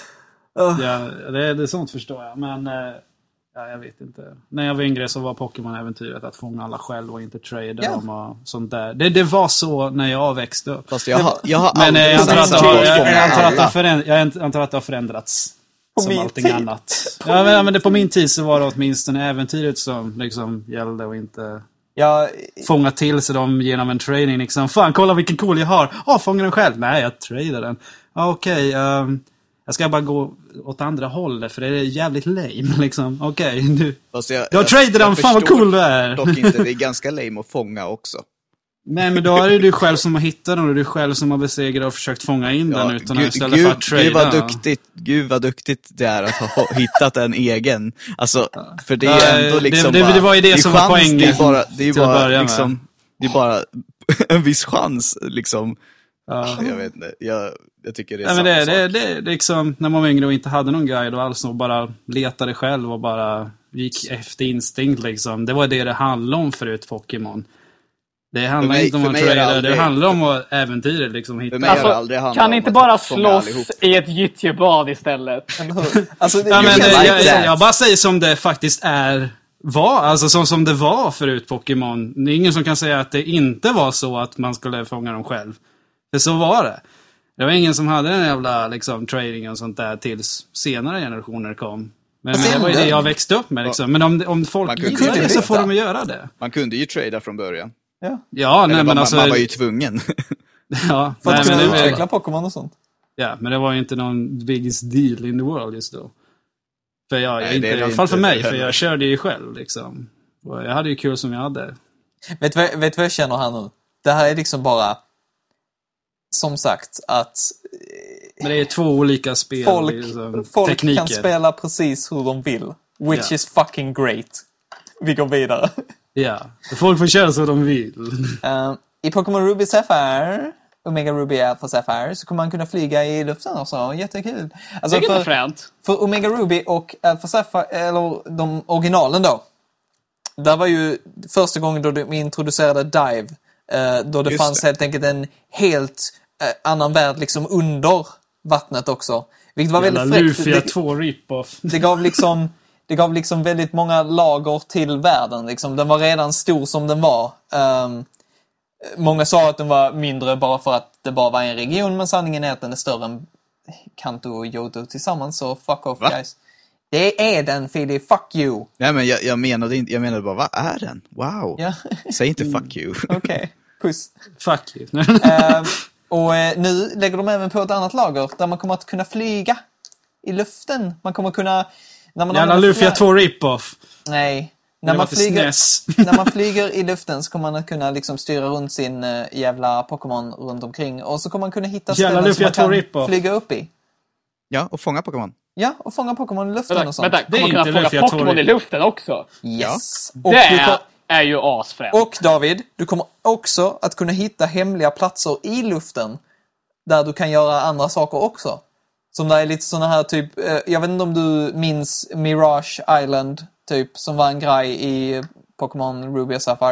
Uh. Ja, det, det är sånt förstår jag. Men uh, ja, jag vet inte. När jag var yngre så var Pokémon-äventyret att fånga alla själv och inte trada yeah. dem och sånt där. Det, det var så när jag växte upp. Fast jag har, jag har men jag antar, att det har, jag, jag, antar att det har föränd, jag antar att det har förändrats på som allting tid. annat. Ja, men, men det, på min tid så var det åtminstone äventyret som liksom gällde och inte... Ja, fånga till sig dem genom en training liksom. Fan, kolla vilken cool jag har. Ja, oh, fånga den själv. Nej, jag tradar den. Ah, okej, okay, um, jag ska bara gå åt andra hållet för det är jävligt lame liksom. Okej, okay, du, jag, du har tradat dem, fan vad cool du är. Dock inte, det är ganska lame att fånga också. Nej, men då är det du själv som har hittat den och det är du själv som har besegrat och försökt fånga in ja, den utan att istället för att trada. Gud vad duktigt, Gud vad duktigt det är att ha hittat en egen. Alltså, för det är ändå liksom det, det, bara, det var ju det, det som chans, var poängen. Det är bara, det är bara liksom, med. det är bara en viss chans liksom. Ja. Jag vet inte, jag, jag tycker det är ja, samma men det, sak. Det, det, det liksom, när man var yngre och inte hade någon guide och alls och bara letade själv och bara gick efter instinkt liksom. Det var det det handlade om förut Pokémon. Det handlar mig, inte om att trada, aldrig... det handlar om att äventyret liksom hitta. Alltså, kan inte bara slåss i ett gyttjebad istället? Alltså, det, ja, men, det, jag, jag, jag bara säger som det faktiskt är var, alltså som, som det var förut Pokémon. Det är ingen som kan säga att det inte var så att man skulle fånga dem själv. För så var det. Det var ingen som hade den jävla liksom, trading och sånt där tills senare generationer kom. Men, men det var ju det jag växte upp med liksom. Men om, om folk gillar det så får de göra det. Man kunde ju trada från början. Ja, ja nej, men man, alltså... Man var ju tvungen. Ja, för att nej, kunna men utveckla Pokémon och sånt. Ja, men det var ju inte någon biggest deal in the world just då. För jag, nej, inte, det i alla fall för mig, för jag körde ju själv liksom. Och jag hade ju kul som jag hade. Vet du vad, vet vad jag känner här nu? Det här är liksom bara... Som sagt, att... Men det är två olika spel. Folk, liksom, folk tekniker. kan spela precis hur de vill. Which yeah. is fucking great. Vi går vidare. Ja, folk får köra så de vill. Uh, I Pokémon Ruby Sapphire, Omega Ruby Alpha Sapphire, så kommer man kunna flyga i luften också. Jättekul. Alltså för, fränt. för Omega Ruby och Alpha Sapphire, eller de originalen då. Där var ju första gången då de introducerade Dive. Uh, då det Just fanns det. helt enkelt en helt uh, annan värld liksom under vattnet också. Vilket var Jävla väldigt fräckt. Lufia Det, två rip-off. det gav liksom... Det gav liksom väldigt många lager till världen. Liksom. Den var redan stor som den var. Um, många sa att den var mindre bara för att det bara var en region. Men sanningen är att den är större än Kanto och Johto tillsammans. Så fuck off, Va? guys. Det är den, Fili. Fuck you. Nej, men jag, jag menade inte. Jag menade bara, vad är den? Wow. Ja. Säg inte fuck you. Okej, okay. Puss. Fuck you. um, och uh, nu lägger de även på ett annat lager. Där man kommer att kunna flyga i luften. Man kommer att kunna... Jävla Lufia två rip-off. Nej. När man, flyger, när man flyger i luften så kommer man att kunna liksom styra runt sin uh, jävla Pokémon runt omkring. Och så kommer man kunna hitta jävla ställen som man kan rip-off. flyga upp i. Ja, och fånga Pokémon. Ja, och fånga Pokémon i luften vänta, och sånt. Vänta, kommer man kunna fånga Pokémon i luften också? Yes. Ja. Och det du kom, är ju asfrämt. Och David, du kommer också att kunna hitta hemliga platser i luften. Där du kan göra andra saker också. Som där är lite såna här typ, eh, jag vet inte om du minns Mirage Island typ, som var en grej i Pokémon Ruby och Sapphire.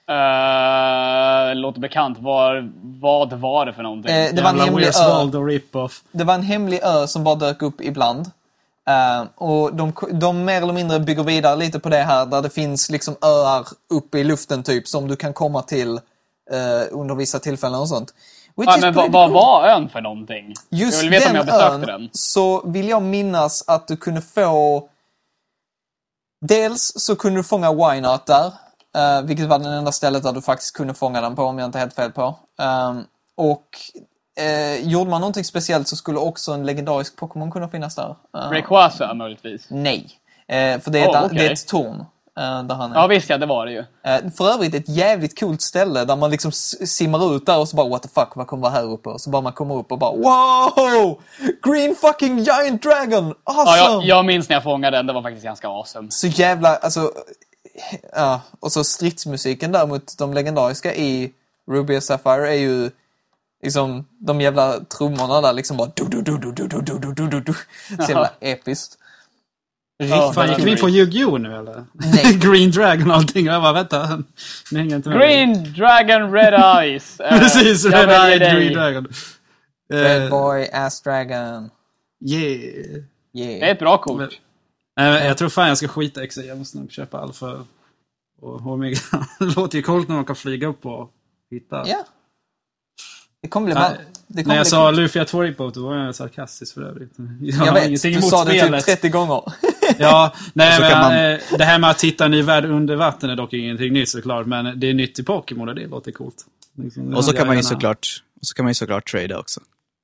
Uh, låter bekant. Var, vad var det för någonting? Eh, det, var en hemlig ö. Rip-off. det var en hemlig ö som bara dök upp ibland. Uh, och de, de mer eller mindre bygger vidare lite på det här, där det finns liksom öar uppe i luften typ som du kan komma till uh, under vissa tillfällen och sånt. Ja, men vad va var ön för någonting? Just jag vill veta den om jag besökte ön, den. så vill jag minnas att du kunde få... Dels så kunde du fånga Wynaut där, uh, vilket var den enda stället där du faktiskt kunde fånga den på, om jag inte är helt fel på. Um, och uh, gjorde man någonting speciellt så skulle också en legendarisk Pokémon kunna finnas där. Uh, Rayquaza möjligtvis? Nej, uh, för det är, Oh, ett, okay. det är ett torn. Uh, där han är. Ja visst, ja, det var det ju. Uh, för övrigt ett jävligt coolt ställe där man liksom simmar ut där och så bara what the fuck, vad kommer vara här uppe? Och så bara man kommer upp och bara wow! Green fucking giant dragon! Awesome! Ja, jag, jag minns när jag fångade den, det var faktiskt ganska awesome. Så jävla, alltså... Ja, och så stridsmusiken där mot de legendariska i Ruby och Sapphire är ju liksom de jävla trummorna där liksom bara du du du du du du du du du du. Så jävla episkt. Ja, fan, gick vi på Yu-Gi-Oh nu eller? Nej. Green Dragon och allting. Jag bara, vänta. Ni hänger inte med. Green Dragon Red Eyes. Uh, Precis, Red Eye Green Dragon. Red Uh, Boy Ass Dragon. Yeah. Yeah. Det är ett bra kort. Men, äh, jag tror fan jag ska skita X. Jag måste nog köpa Alpha och Omega. Det låter ju coolt när man kan flyga upp och hitta. Ja. Det kommer bli Nej, mal- det kommer när jag bli sa coolt. Luffy at Warrior då var jag sarkastisk för övrigt. Jag, Jag vet, ingenting du emot sa det spelet. typ trettio gånger. Ja, nej Så men kan man- eh, det här med att hitta en ny värld under vatten är dock ingenting nytt såklart, men det är nytt i Pokémon och det låter coolt. Liksom, Och så jag kan man ju gärna- såklart, och så kan man ju såklart trada också.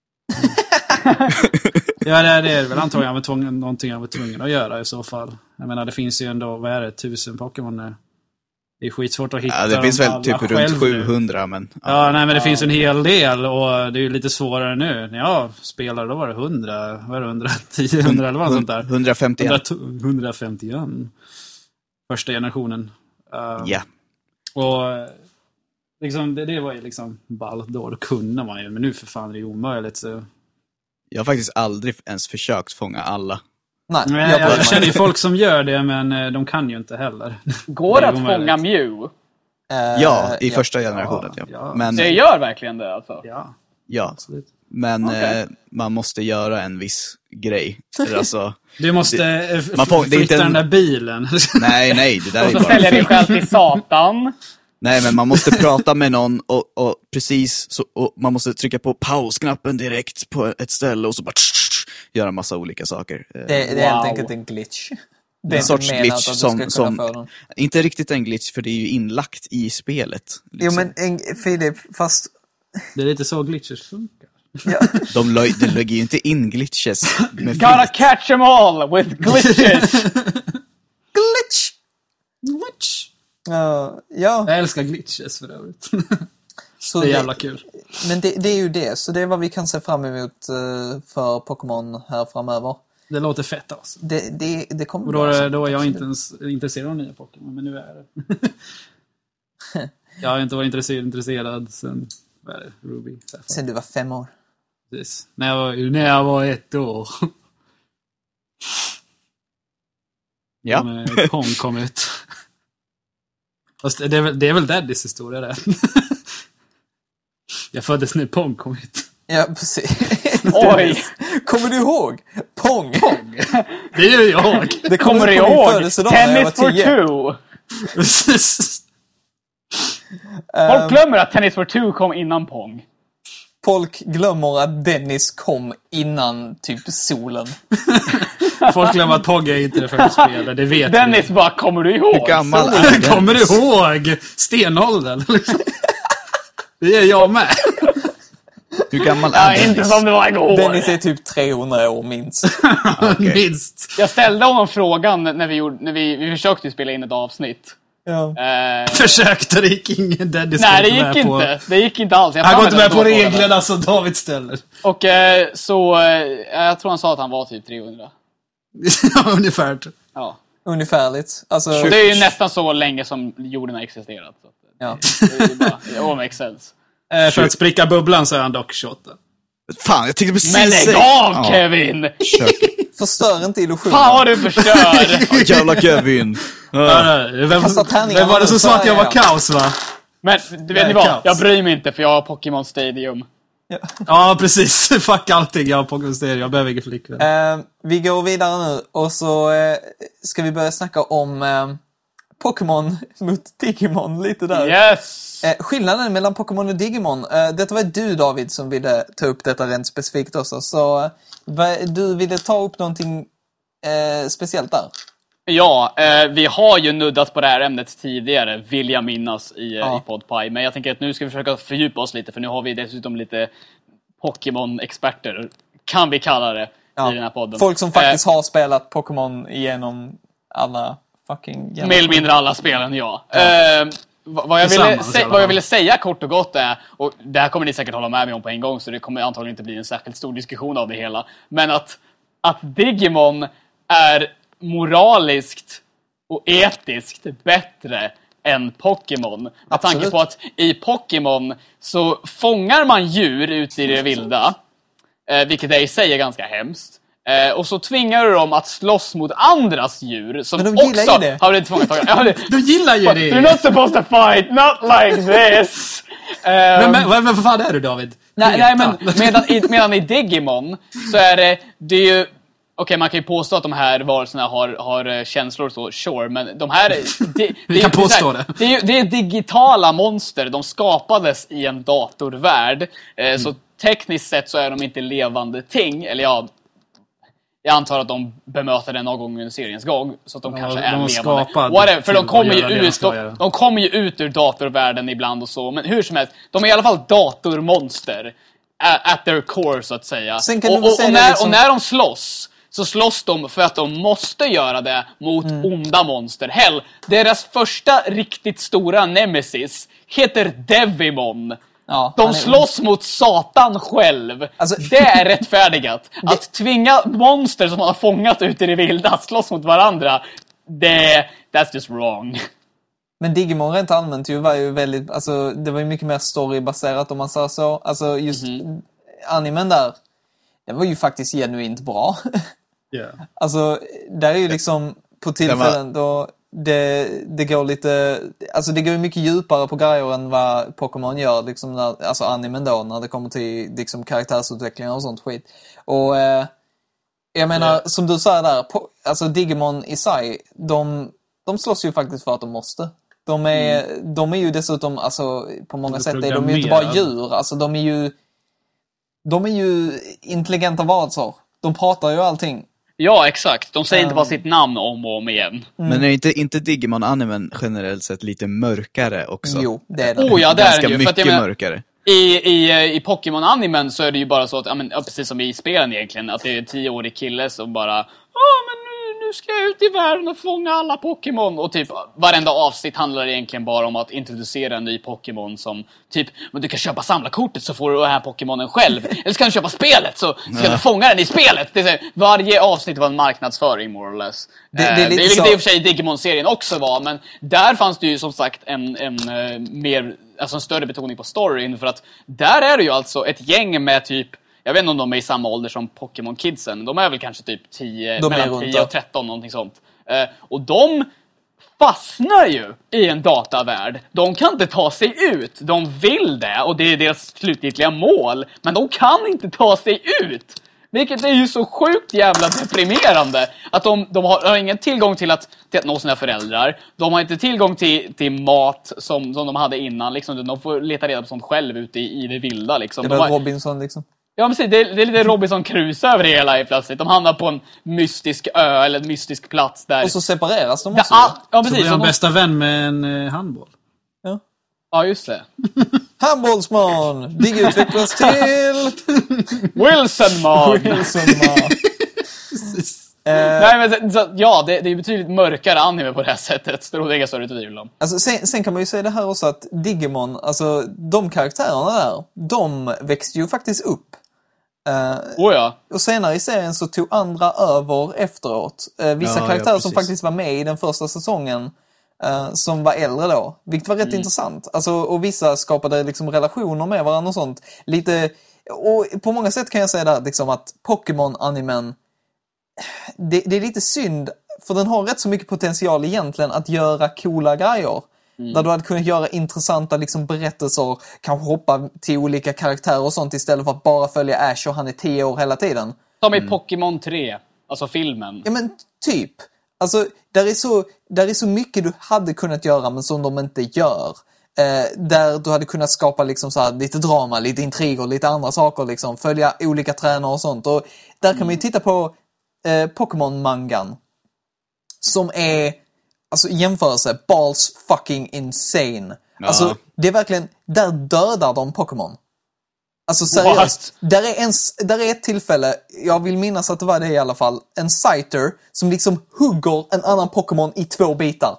Ja, det är, det är väl antagligen jag var tvungen, någonting jag var tvungen att göra i så fall. Jag menar, det finns ju ändå, vad är det, tusen Pokémon nu. Det är skitsvårt att hitta Ja, det finns dem väl alla typ själv runt nu. sjuhundra, men... Ja, nej men det finns en hel del och det är ju lite svårare nu. När jag spelade då var det hundra, vad är det, hundratio, hundra eller vad sånt där. hundrafemtioett. hundrafemtioett. Första generationen. Uh, Ja. Och liksom, det, det var ju liksom ballt då, då kunde man ju. Men nu för fan är det omöjligt. Så. Jag har faktiskt aldrig ens försökt fånga alla. Nej, Men jag, jag, jag jag känner ju folk som gör det, men eh, de kan ju inte heller. Går Det det är att omöjligt. fånga Mew? Eh, Ja, i ja. första generationen. Ja, ja. Men, Det gör verkligen det alltså. Ja, ja, absolut. men Okej. eh, man måste göra en viss grej. Alltså, Du måste eh, man får- det är flytta inte en- den där bilen. nej, nej, det där Och är så bara... säljer dig själv till Satan. Nej, men man måste prata med någon och, och precis så, och man måste trycka på pausknappen direkt på ett ställe och så bara tsch, tsch, tsch, göra massa olika saker. Eh, Det, det är helt Wow. enkelt en glitch. Det är en inte sorts menat glitch att du som, ska kunna som få den. inte riktigt en glitch för det är ju inlagt i spelet. Jo Liksom. men en, Filip, fast... Det är lite så glitches funkar. Ja, De, lö- de lägger ju inte in glitches med Gotta flit. catch them all with glitches. glitch! Glitch! Uh, ja, Jag älskar glitches för övrigt. så Det är jävla kul. Men det, det är ju det, så det är vad vi kan se fram emot uh, för Pokémon här framöver. Det låter fett alltså. Det, det, det kommer Och då, bli är- awesome, då är jag absolut. inte ens intresserad av nya Pokémon, men nu är det. Jag har inte varit intresserad, intresserad sen, vad är det, Ruby. Sen du var fem år. Precis. När jag var, när jag var ett år. Ja. När Pong kom ut. Fast det är väl, det är väl Daddys historia det. Jag föddes när Pong kom ut. Ja, precis. Oj. Kommer du ihåg? Pong! Pong. Det gör jag. Det Kommer du på min ihåg? födelsedag när jag Tennis var for tio. two. Ehm, Folk glömmer att Tennis for two kom innan Pong. Folk glömmer att Dennis kom innan typ solen. Folk glömmer att Pong är inte det första spelet, det vet Dennis bara, kommer du ihåg? Hur gammal Så- är vi. Dennis? Kommer du ihåg stenåldern? Det är jag med. Hur gammal Ja, är inte Dennis? som det var igår. Dennis är typ trehundra år minst. Okej. Minst. Jag ställde honom frågan när vi, gjorde, när vi, vi försökte ju spela in ett avsnitt. Ja. Eh, Försökte, det gick ingen Dennis. nej, det kom gick med på. inte. Det gick inte alls. Jag Han går inte framhärdade med på då frågan. reglerna som David ställer. Och eh, så, eh, jag tror han sa att han var typ trehundra. Ungefär. Ja. Ungefärligt. Alltså, Och det är ju nästan så länge som jorden har existerat. Så att ja. det är ju bara, det makes sense. Eh, för att spricka bubblan så är han dock tjugoåtta. Fan, jag tänkte precis Men lägg säga- av, Ja, Kevin! kört. Förstör inte illusionen. Fan vad du förstör! Åh, jävla Kevin. Ja, vem, Kasta tärningar vem var det nu, som så sa att jag är var jag. kaos va? Men du vet Nej, ni vad? kaos. Jag bryr mig inte för jag har Pokémon Stadium. Ja, ja precis. Fuck allting. Jag har Pokémon Stereo. Jag behöver ingen flickvän. eh, vi går vidare nu och så eh, ska vi börja snacka om eh, Pokémon mot Digimon lite där. Yes! Eh, skillnaden mellan Pokémon och Digimon, eh, detta var du David som ville ta upp detta rent specifikt också. Så eh, vad, du ville ta upp någonting eh, speciellt där. Ja, eh, vi har ju nuddat på det här ämnet tidigare, vill jag minnas i, Ja. i PodPie. Men jag tänker att nu ska vi försöka fördjupa oss lite, för nu har vi dessutom lite Pokémon-experter, kan vi kalla det, Ja. i den här podden. Folk som faktiskt har spelat Pokémon genom alla fucking... Eh, mer eller mindre alla spelen, ja. ja. Eh, vad, vad, jag ville Tillsammans, sä- i alla vad jag fall. ville säga kort och gott är, och det här kommer ni säkert hålla med mig om på en gång, så det kommer antagligen inte bli en särskilt stor diskussion av det hela. Men att, att Digimon är moraliskt och etiskt bättre än Pokémon. Med Absolut. tanke på att i Pokémon så fångar man djur ute i det vilda, eh, vilket är i sig är ganska hemskt. Eh, och så tvingar du dem att slåss mot andras djur som Men de gillar också ju det. har blivit fångatagna. Ja, det- De gillar ju det! You're not supposed to fight, not like this! Eh, Men, men, vad, vad fan är du David? Nej, nej men Veta. medan i, medan i Digimon så är det, det är ju, okej, man kan ju påstå att de här varelserna har, har eh, känslor och så, sure, men de här... Det, Vi kan det är ju så påstå här, det. Det är, ju- det är digitala monster, de skapades i en datorvärld, eh, Mm. så tekniskt sett så är de inte levande ting, eller ja, jag antar att de bemöter den någon gång under seriens gång, så att de Ja, kanske de är har levande. skapat Whatever, för till de kommer att ju göra det de ut, ska de, göra. de kommer ju ut ur datorvärlden ibland och så, men hur som helst, de är i alla fall datormonster at, at their core, så att säga. Sen kan och, du väl och, säga och, det när, liksom- och när de slåss så slåss de för att de måste göra det mot Mm. onda monster. Hell, deras första riktigt stora nemesis heter Devimon. Ja, De han är- slåss mot Satan själv. Alltså- Det är rättfärdigat. Att tvinga monster som man har fångat ut i det vilda att slåss mot varandra, det, that's just wrong. Men Digimon rent allmänt ju var ju väldigt, alltså det var ju mycket mer storybaserat om man säger så. Alltså just Mhm. animen där, det var ju faktiskt genuint bra. Yeah. Alltså där är ju liksom på tillfällen då det, det går lite, alltså det går ju mycket djupare på grejer än vad Pokémon gör, liksom när, alltså animen då, när det kommer till liksom karaktärsutveckling och sånt skit. Och eh, jag menar, Yeah. som du säger där, po- alltså Digimon i sig, de, de slåss ju faktiskt för att de måste. De är, Mm. de är ju dessutom, alltså på många De är sätt är de ju inte bara programmerade. djur, alltså de är ju de är ju intelligenta varelser. De pratar ju allting. Ja, exakt. De säger Um. inte bara sitt namn om och om igen. Men är inte, inte Digimon-animen generellt sett lite mörkare också? Jo, det är det. Oh ja, det är Ganska den ju. För att mycket jag menar, mörkare. I, i, i Pokémon-animen så är det ju bara så att, ja, men, ja, precis som i spelen egentligen, att det är en tioårig kille som bara, ja men nu, nu ska jag ut i världen och fånga alla Pokémon. Och typ varenda avsnitt handlar egentligen bara om att introducera en ny Pokémon som typ, men du kan köpa samlarkortet så får du den här Pokémonen själv. Eller så kan du köpa spelet så ska du fånga den i spelet. Det är så här, varje avsnitt var en marknadsföring more or less. Det- det är Eh, lite det, vilket så- i och för sig Digimon-serien också var, men där fanns det ju som sagt en, en eh, mer, alltså en större betoning på storyn, för att där är det ju alltså ett gäng med typ, jag vet inte om de är i samma ålder som Pokémon-kidsen, de är väl kanske typ tio, De är mellan runt tio där. och tretton, någonting sånt. Eh, och de fastnar ju i en datavärld. De kan inte ta sig ut. De vill det, och det är deras slutgiltiga mål, men de kan inte ta sig ut. Vilket är ju så sjukt jävla deprimerande. Att de, de har, har ingen tillgång till att, till att nå sina föräldrar. De har inte tillgång till, till mat som, som de hade innan. Liksom. De får leta reda på sånt själv ute i, i det vilda. Liksom. Det De var har, Robinson liksom. ja, precis. Det, är- det är lite Robinson Crusoe över det hela i plötsligt. De hamnar på en mystisk ö eller en mystisk plats där... Och så separeras de där också. all, ja, Så precis. blir Så han de, bästa vän med en eh, handboll. Ja. ja, just det. Handbollsman! Digg utvecklas till Wilsonman! Wilsonman. Eh, Nej, men så, ja, det, det är betydligt mörkare anime på det här sättet. Så det är inga större tvivel om. Alltså, sen, sen kan man ju säga det här också att Digimon, alltså de karaktärerna där, de växte ju faktiskt upp. Eh, Oh ja. och senare i serien så tog andra över efteråt. Eh, vissa Ja, ja, karaktärer som precis. faktiskt var med i den första säsongen eh, som var äldre då. Vilket var rätt Mm. intressant. Alltså, och vissa skapade liksom relationer med varandra och sånt. Lite, och på många sätt kan jag säga där liksom att Pokémon-animen, det, det är lite synd, för den har rätt så mycket potential egentligen att göra coola grejer. Mm. Där du hade kunnat göra intressanta liksom, berättelser, kanske hoppa till olika karaktärer och sånt istället för att bara följa Ash och han är tio år hela tiden. Som i mm. Pokémon tre, alltså filmen. Ja men typ. Alltså, där är, så, där är så mycket du hade kunnat göra men som de inte gör. Eh, där du hade kunnat skapa liksom, så här, lite drama, lite intriger, lite andra saker. Liksom, följa olika tränare och sånt. Och där kan mm. man ju titta på eh, Pokémon-mangan. Som är, alltså i jämförelse, balls fucking insane. Ja. Alltså, det är verkligen, där dödar de Pokémon. Alltså seriöst, där är, en, där är ett tillfälle, jag vill minnas att det var det i alla fall, en Scyther som liksom hugger en annan Pokémon i två bitar.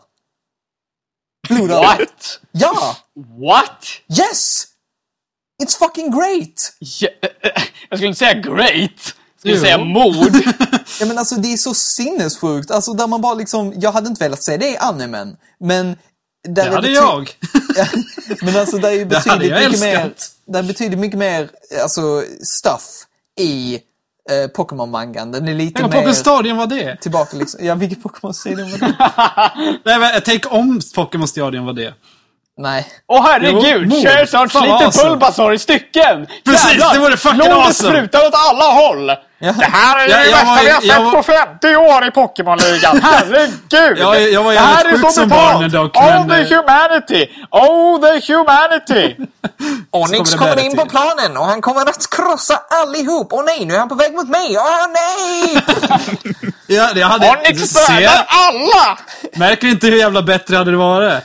Blodar. What? Ja! What? Yes! It's fucking great! Yeah. Jag skulle inte säga great, jag skulle jo. säga mord. Ja men alltså det är så sinnessjukt, alltså där man bara liksom, jag hade inte velat säga det i animen, men där det hade bety- jag. Ja, men alltså det är betydligt mycket älskat. mer, det betyder mycket mer alltså stuff i eh, Pokémon-mangan. Den är lite tänk mer... Vilken stadion var det? Tillbaka liksom. Ja, vilken Pokémon-stadion var det? Nej, men tänk om Pokémon-stadion var det. Nej. Åh oh, herregud, Charizard sliter Bulbasaur i stycken! Precis, jävlar, det var det fucking blodet awesome! sprutar åt alla håll! Ja. Det här är ju ja, det värsta var, vi har sett var... på femtio år i Pokémon-ligan. Herregud! Ja, jag var det här är så som barn dock, men... Oh the humanity! Oh the humanity! Onyx kommer in på planen och han kommer att krossa allihop. Åh oh, nej, nu är han på väg mot mig. Åh oh, nej! Ja, det hade... Onyx dödar alla! Märker inte hur jävla bättre hade det varit?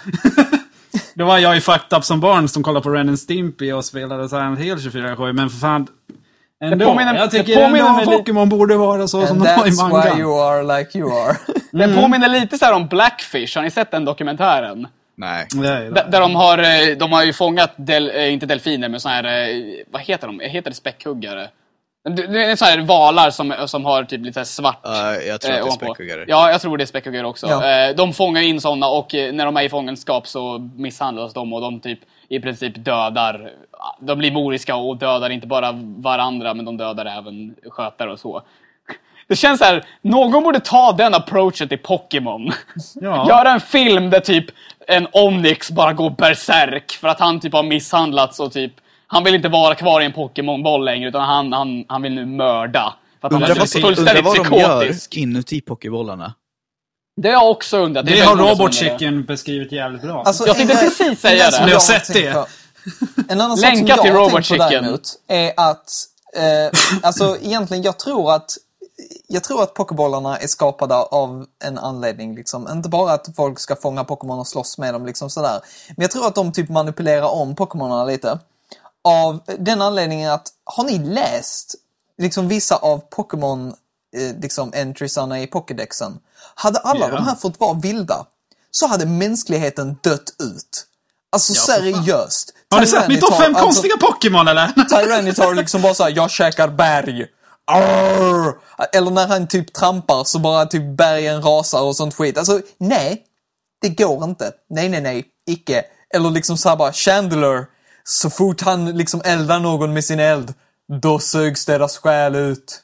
Då var jag ju fucked up som barn som kollade på Ren and Stimpy och spelade Silent Hill tjugofyra sju, men för fan ändå, påminner, jag tycker ändå Pokémon borde vara så som de var i mangan. That's why you are like you are. mm. Det påminner lite så här om Blackfish, har ni sett den dokumentären? Nej. Nej D- där de har, de har ju fångat, del, inte delfiner, men så här, vad heter de? Heter det späckhuggare? Det är så här valar som, som har typ lite svart. Uh, jag tror att det är späckhuggare. Ja, jag tror det är späckhuggare också. Ja. De fångar in sådana och när de är i fångenskap så misshandlas de och de typ i princip dödar. De blir moriska och dödar inte bara varandra, men de dödar även skötare och så. Det känns så här, någon borde ta den approachen till Pokémon. Ja. Göra en film där typ en Onyx bara går berserk för att han typ har misshandlats och typ han vill inte vara kvar i en Pokémon-boll längre, utan han, han, han vill nu mörda. För att undrar han är vad, fullständigt vad psykotisk. De gör inuti Pokébollarna. Det har jag också undrat. Det, det har Robot Chicken beskrivit jävligt bra. Alltså, jag tänkte en, precis säga det. Som jag har sett det. En annan Länka sak som till jag Robot Chicken Chicken är att eh, alltså egentligen jag tror att jag tror att Pokébollarna är skapade av en anledning liksom. Inte bara att folk ska fånga Pokémon och slåss med dem liksom sådär. Men jag tror att de typ manipulerar om Pokémonerna lite. Av den anledningen att, har ni läst liksom vissa av Pokémon eh, liksom entriesarna i Pokédexen? Hade alla yeah. de här fått vara vilda så hade mänskligheten dött ut. Alltså ja, seriöst. Har ni sett mitt topp fem konstiga alltså, Pokémon eller? Tyranitar liksom bara såhär, jag käkar berg. Arr! Eller när han typ trampar så bara typ bergen rasar och sånt skit. Alltså nej, det går inte. Nej, nej, nej, icke. Eller liksom såhär bara, Chandler, så fort han liksom eldar någon med sin eld, då sögs deras själ ut.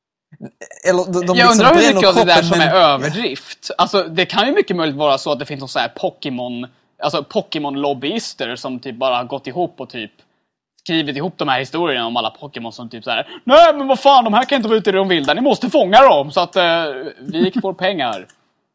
Eller de, de jag liksom undrar hur mycket av det där som men... är överdrift. Alltså det kan ju mycket möjligt vara så att det finns någon så här Pokémon, alltså Pokémon-lobbyister som typ bara har gått ihop och typ skrivit ihop de här historierna om alla Pokémon som typ så här: nej men vad fan, de här kan inte vara ute i de vilda, ni måste fånga dem så att uh, vi får pengar.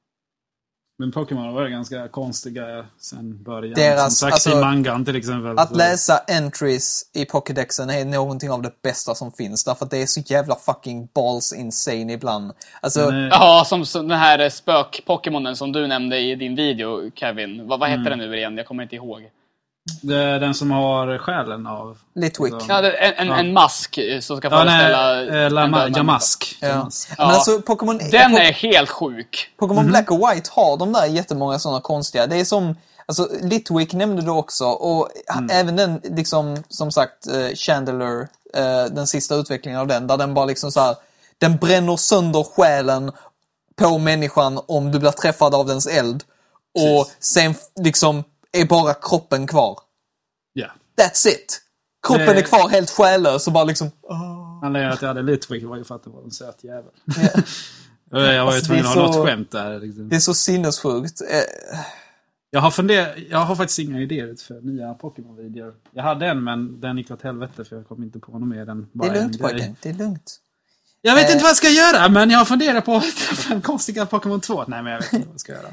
Men Pokémon var ganska konstiga sen början. Deras, som sagt alltså, i mangan till exempel. Att så. läsa entries i Pokédexen är någonting av det bästa som finns. Därför att det är så jävla fucking balls insane ibland. Alltså, Men, ja, som, som den här spök-Pokémonen som du nämnde i din video, Kevin. Vad, vad heter mm. den nu igen? Jag kommer inte ihåg. Det är den som har själen av... Litwick. Ja, det är en, en, ja. en mask som ska ja, föreställa... Nej, äh, Lama, Jamask. Ja. Jamask. Ja. Men alltså, Pokémon... Den är helt sjuk. Pokémon mm-hmm. Black och White har de där jättemånga sådana konstiga. Det är som... Alltså, Litwick nämnde du också. Och mm. även den, liksom, som sagt, uh, Chandler, uh, den sista utvecklingen av den. Där den bara liksom så här, den bränner sönder själen på människan om du blir träffad av dens eld. Och Precis. sen liksom... är bara kroppen kvar. Ja. Yeah. That's it. Kroppen det... är kvar helt själlös och bara liksom... Oh. Anledningen att jag hade Litwick var ju för att det var en söt jävel. Yeah. jag var ju alltså, tvungen att ha så... något skämt där. Liksom. Det är så sinnessjukt. Jag har funderat, jag har faktiskt inga idéer för nya Pokémon-videor. Jag hade en, men den gick åt helvete för jag kom inte på något mer än Det är lugnt, pojken. Det är lugnt. Jag vet Eh. inte vad jag ska göra, men jag funderar på fem konstiga Pokémon två. Nej, men jag vet inte vad jag ska göra.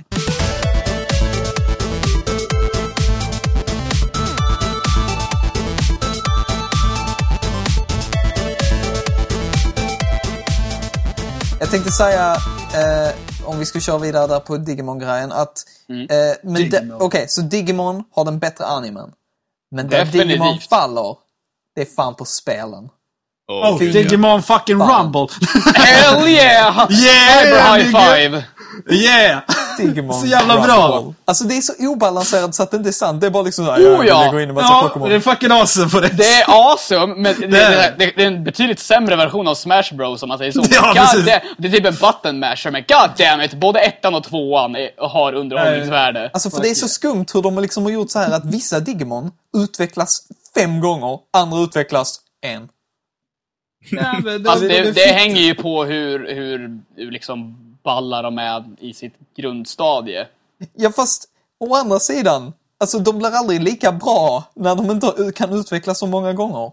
Jag tänkte säga, eh, om vi ska köra vidare där på Digimon-grejen, att... Mm. Eh, men Digimon. Okej, okay, så Digimon har den bättre animen. Men där Definitivt. Digimon faller, det är fan på spelen. Oh, Fy Digimon fucking fan. Rumble! Hell yeah! Yeah, Cyber high nigga. five! Yeah! Digimon Så jävla bra. Rumble. Alltså det är så obalanserat så att det inte är sant. Det är bara liksom såhär, Oh, jag ja. vill gå in i massa Ja, Pokémon. det är fucking awesome på det. Det är awesome, men det, det, är- det, det är en betydligt sämre version av Smash Bros om man säger så. Ja, God precis. damn, det är typ en button masher, men god damn it, både ettan och tvåan är, har underhållningsvärde. Alltså för det är så skumt hur de liksom har gjort så här att vissa Digimon utvecklas fem gånger, andra utvecklas en. Ja, men Fast det, det, det är hänger ju på hur, hur, hur liksom ballar de är i sitt grundstadie. Ja, fast å andra sidan, alltså de blir aldrig lika bra när de inte kan utvecklas så många gånger.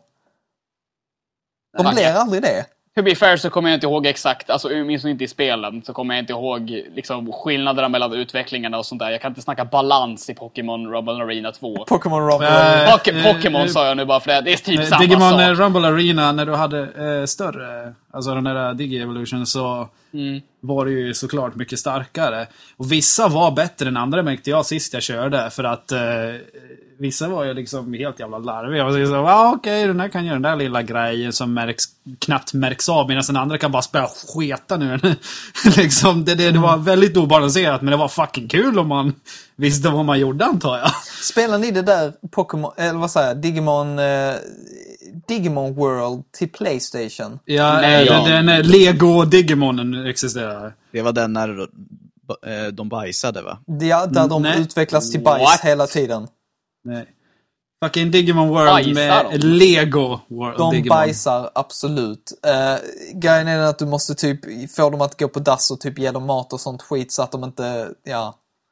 De Nej. blir aldrig det. To be fair så kommer jag inte ihåg exakt, alltså minst inte i spelen, så kommer jag inte ihåg liksom, skillnaderna mellan utvecklingarna och sånt där. Jag kan inte snacka balans i Pokémon Rumble Arena två. Pokémon Rumble. Eh, Poké- eh, Pokémon eh, sa jag nu bara för det, det är typ Eh, samma Digimon eh, sak. Rumble Arena, när du hade eh, större, alltså den där Digi-Evolution, så Mm. var det ju såklart mycket starkare. Och vissa var bättre än andra, märkte jag sist jag körde, för att eh, vissa var ju liksom helt jävla larviga. Och så, så ah, okej, okay, den här kan göra den där lilla grejen som märks, knappt märks av, medan den andra kan bara spela sketa nu. liksom, det, det, det var väldigt obalanserat, men det var fucking kul om man visste vad man gjorde, antar jag. Spelar ni det där Pokémon, eller vad säger jag, Digimon, eh, Digimon World till PlayStation? Ja, Nej, eh, ja. den, den Lego Digimonen existerar. Det var den när eh, de bajsade, va? Ja, där de Nej. utvecklas till bajs What? hela tiden. Nej. Fucking Digimon World Bajsar med de? Lego World De Digimon. bajsar, absolut. Uh, grejen är att du måste typ få dem att gå på dass och typ ge dem mat och sånt skit så att de inte, ja,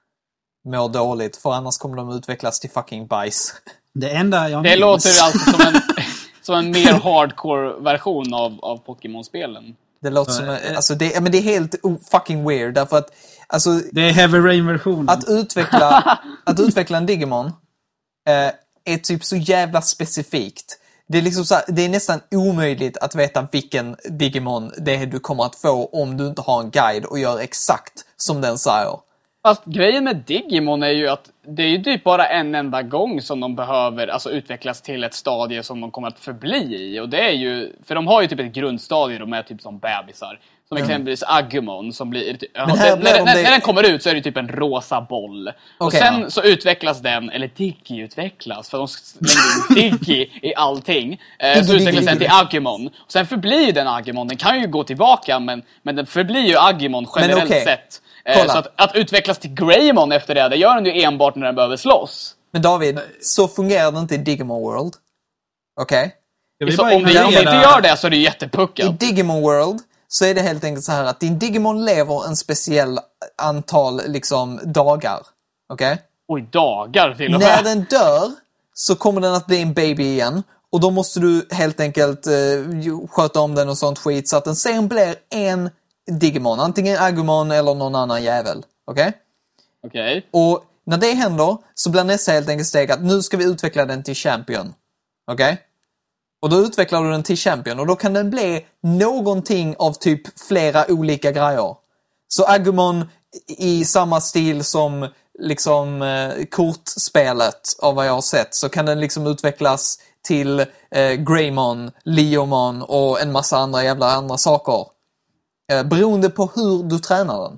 mår dåligt. För annars kommer de utvecklas till fucking bajs. Det enda jag Det minns... låter ju alltså som en, som en mer hardcore-version av, av Pokémon-spelen. Det låter som, en, alltså det, men det är helt o- fucking weird därför att, alltså, Det är Heavy Rain-versionen. att utveckla, att utveckla en Digimon eh, är typ så jävla specifikt. Det är liksom så här, det är nästan omöjligt att veta vilken Digimon det är du kommer att få om du inte har en guide och gör exakt som den säger. Fast grejen med Digimon är ju att det är ju typ bara en enda gång som de behöver alltså, utvecklas till ett stadie som de kommer att förbli i. Och det är ju, för de har ju typ ett grundstadie, de är typ som bebisar. Som Mm. exempelvis Agumon som blir... här när, blir de när, det- när den kommer ut så är det typ en rosa boll. Och Okej, sen ja. så utvecklas den, eller Digi utvecklas, för de slänger in Digi i allting. Eh, så Digi, utvecklas Digi, den till Digi. Agumon. Och sen förblir ju den Agumon, den kan ju gå tillbaka, men, men den förblir ju Agumon generellt okej. sett. Eh, Kolla. så att, att utvecklas till Greymon efter det, det gör den ju enbart när den behöver slåss. Men David, så fungerar det inte i Digimon World. Okej? Jag vill Så bara om det ignorera- inte gör det så är det I jättepuckat. Digimon World så är det helt enkelt så här att din Digimon lever en speciell antal liksom dagar. Okej? Oj, dagar till och När med. den dör så kommer den att bli en baby igen. Och då måste du helt enkelt eh, sköta om den och sånt skit så att den sen blir en Digimon. Antingen Agumon eller någon annan jävel. Okej? Okej. Och när det händer så blir nästa helt enkelt steg att nu ska vi utveckla den till Champion. Okej? Och då utvecklar du den till Champion och då kan den bli någonting av typ flera olika grejer. Så Agumon i samma stil som liksom eh, kortspelet av vad jag har sett så kan den liksom utvecklas till eh, Greymon, Leomon och en massa andra jävla andra saker. Eh, beroende på hur du tränar den.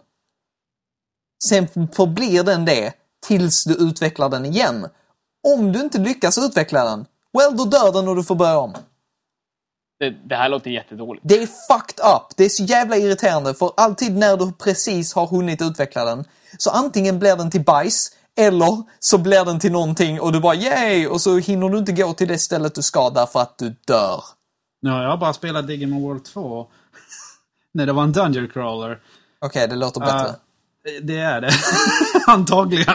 Sen förblir den det tills du utvecklar den igen. Om du inte lyckas utveckla den, well, då dör den och du får börja om. Det, det här låter jättedåligt. Det är fucked up. Det är så jävla irriterande för alltid när du precis har hunnit utveckla den så antingen blir den till bajs eller så blir den till någonting och du bara yay och så hinner du inte gå till det stället du ska därför att du dör. Ja, jag har bara spelat Digimon World två. Nej, det var en Dungeon Crawler. Okej, okay, det låter bättre. Uh, det är det. Antagligen.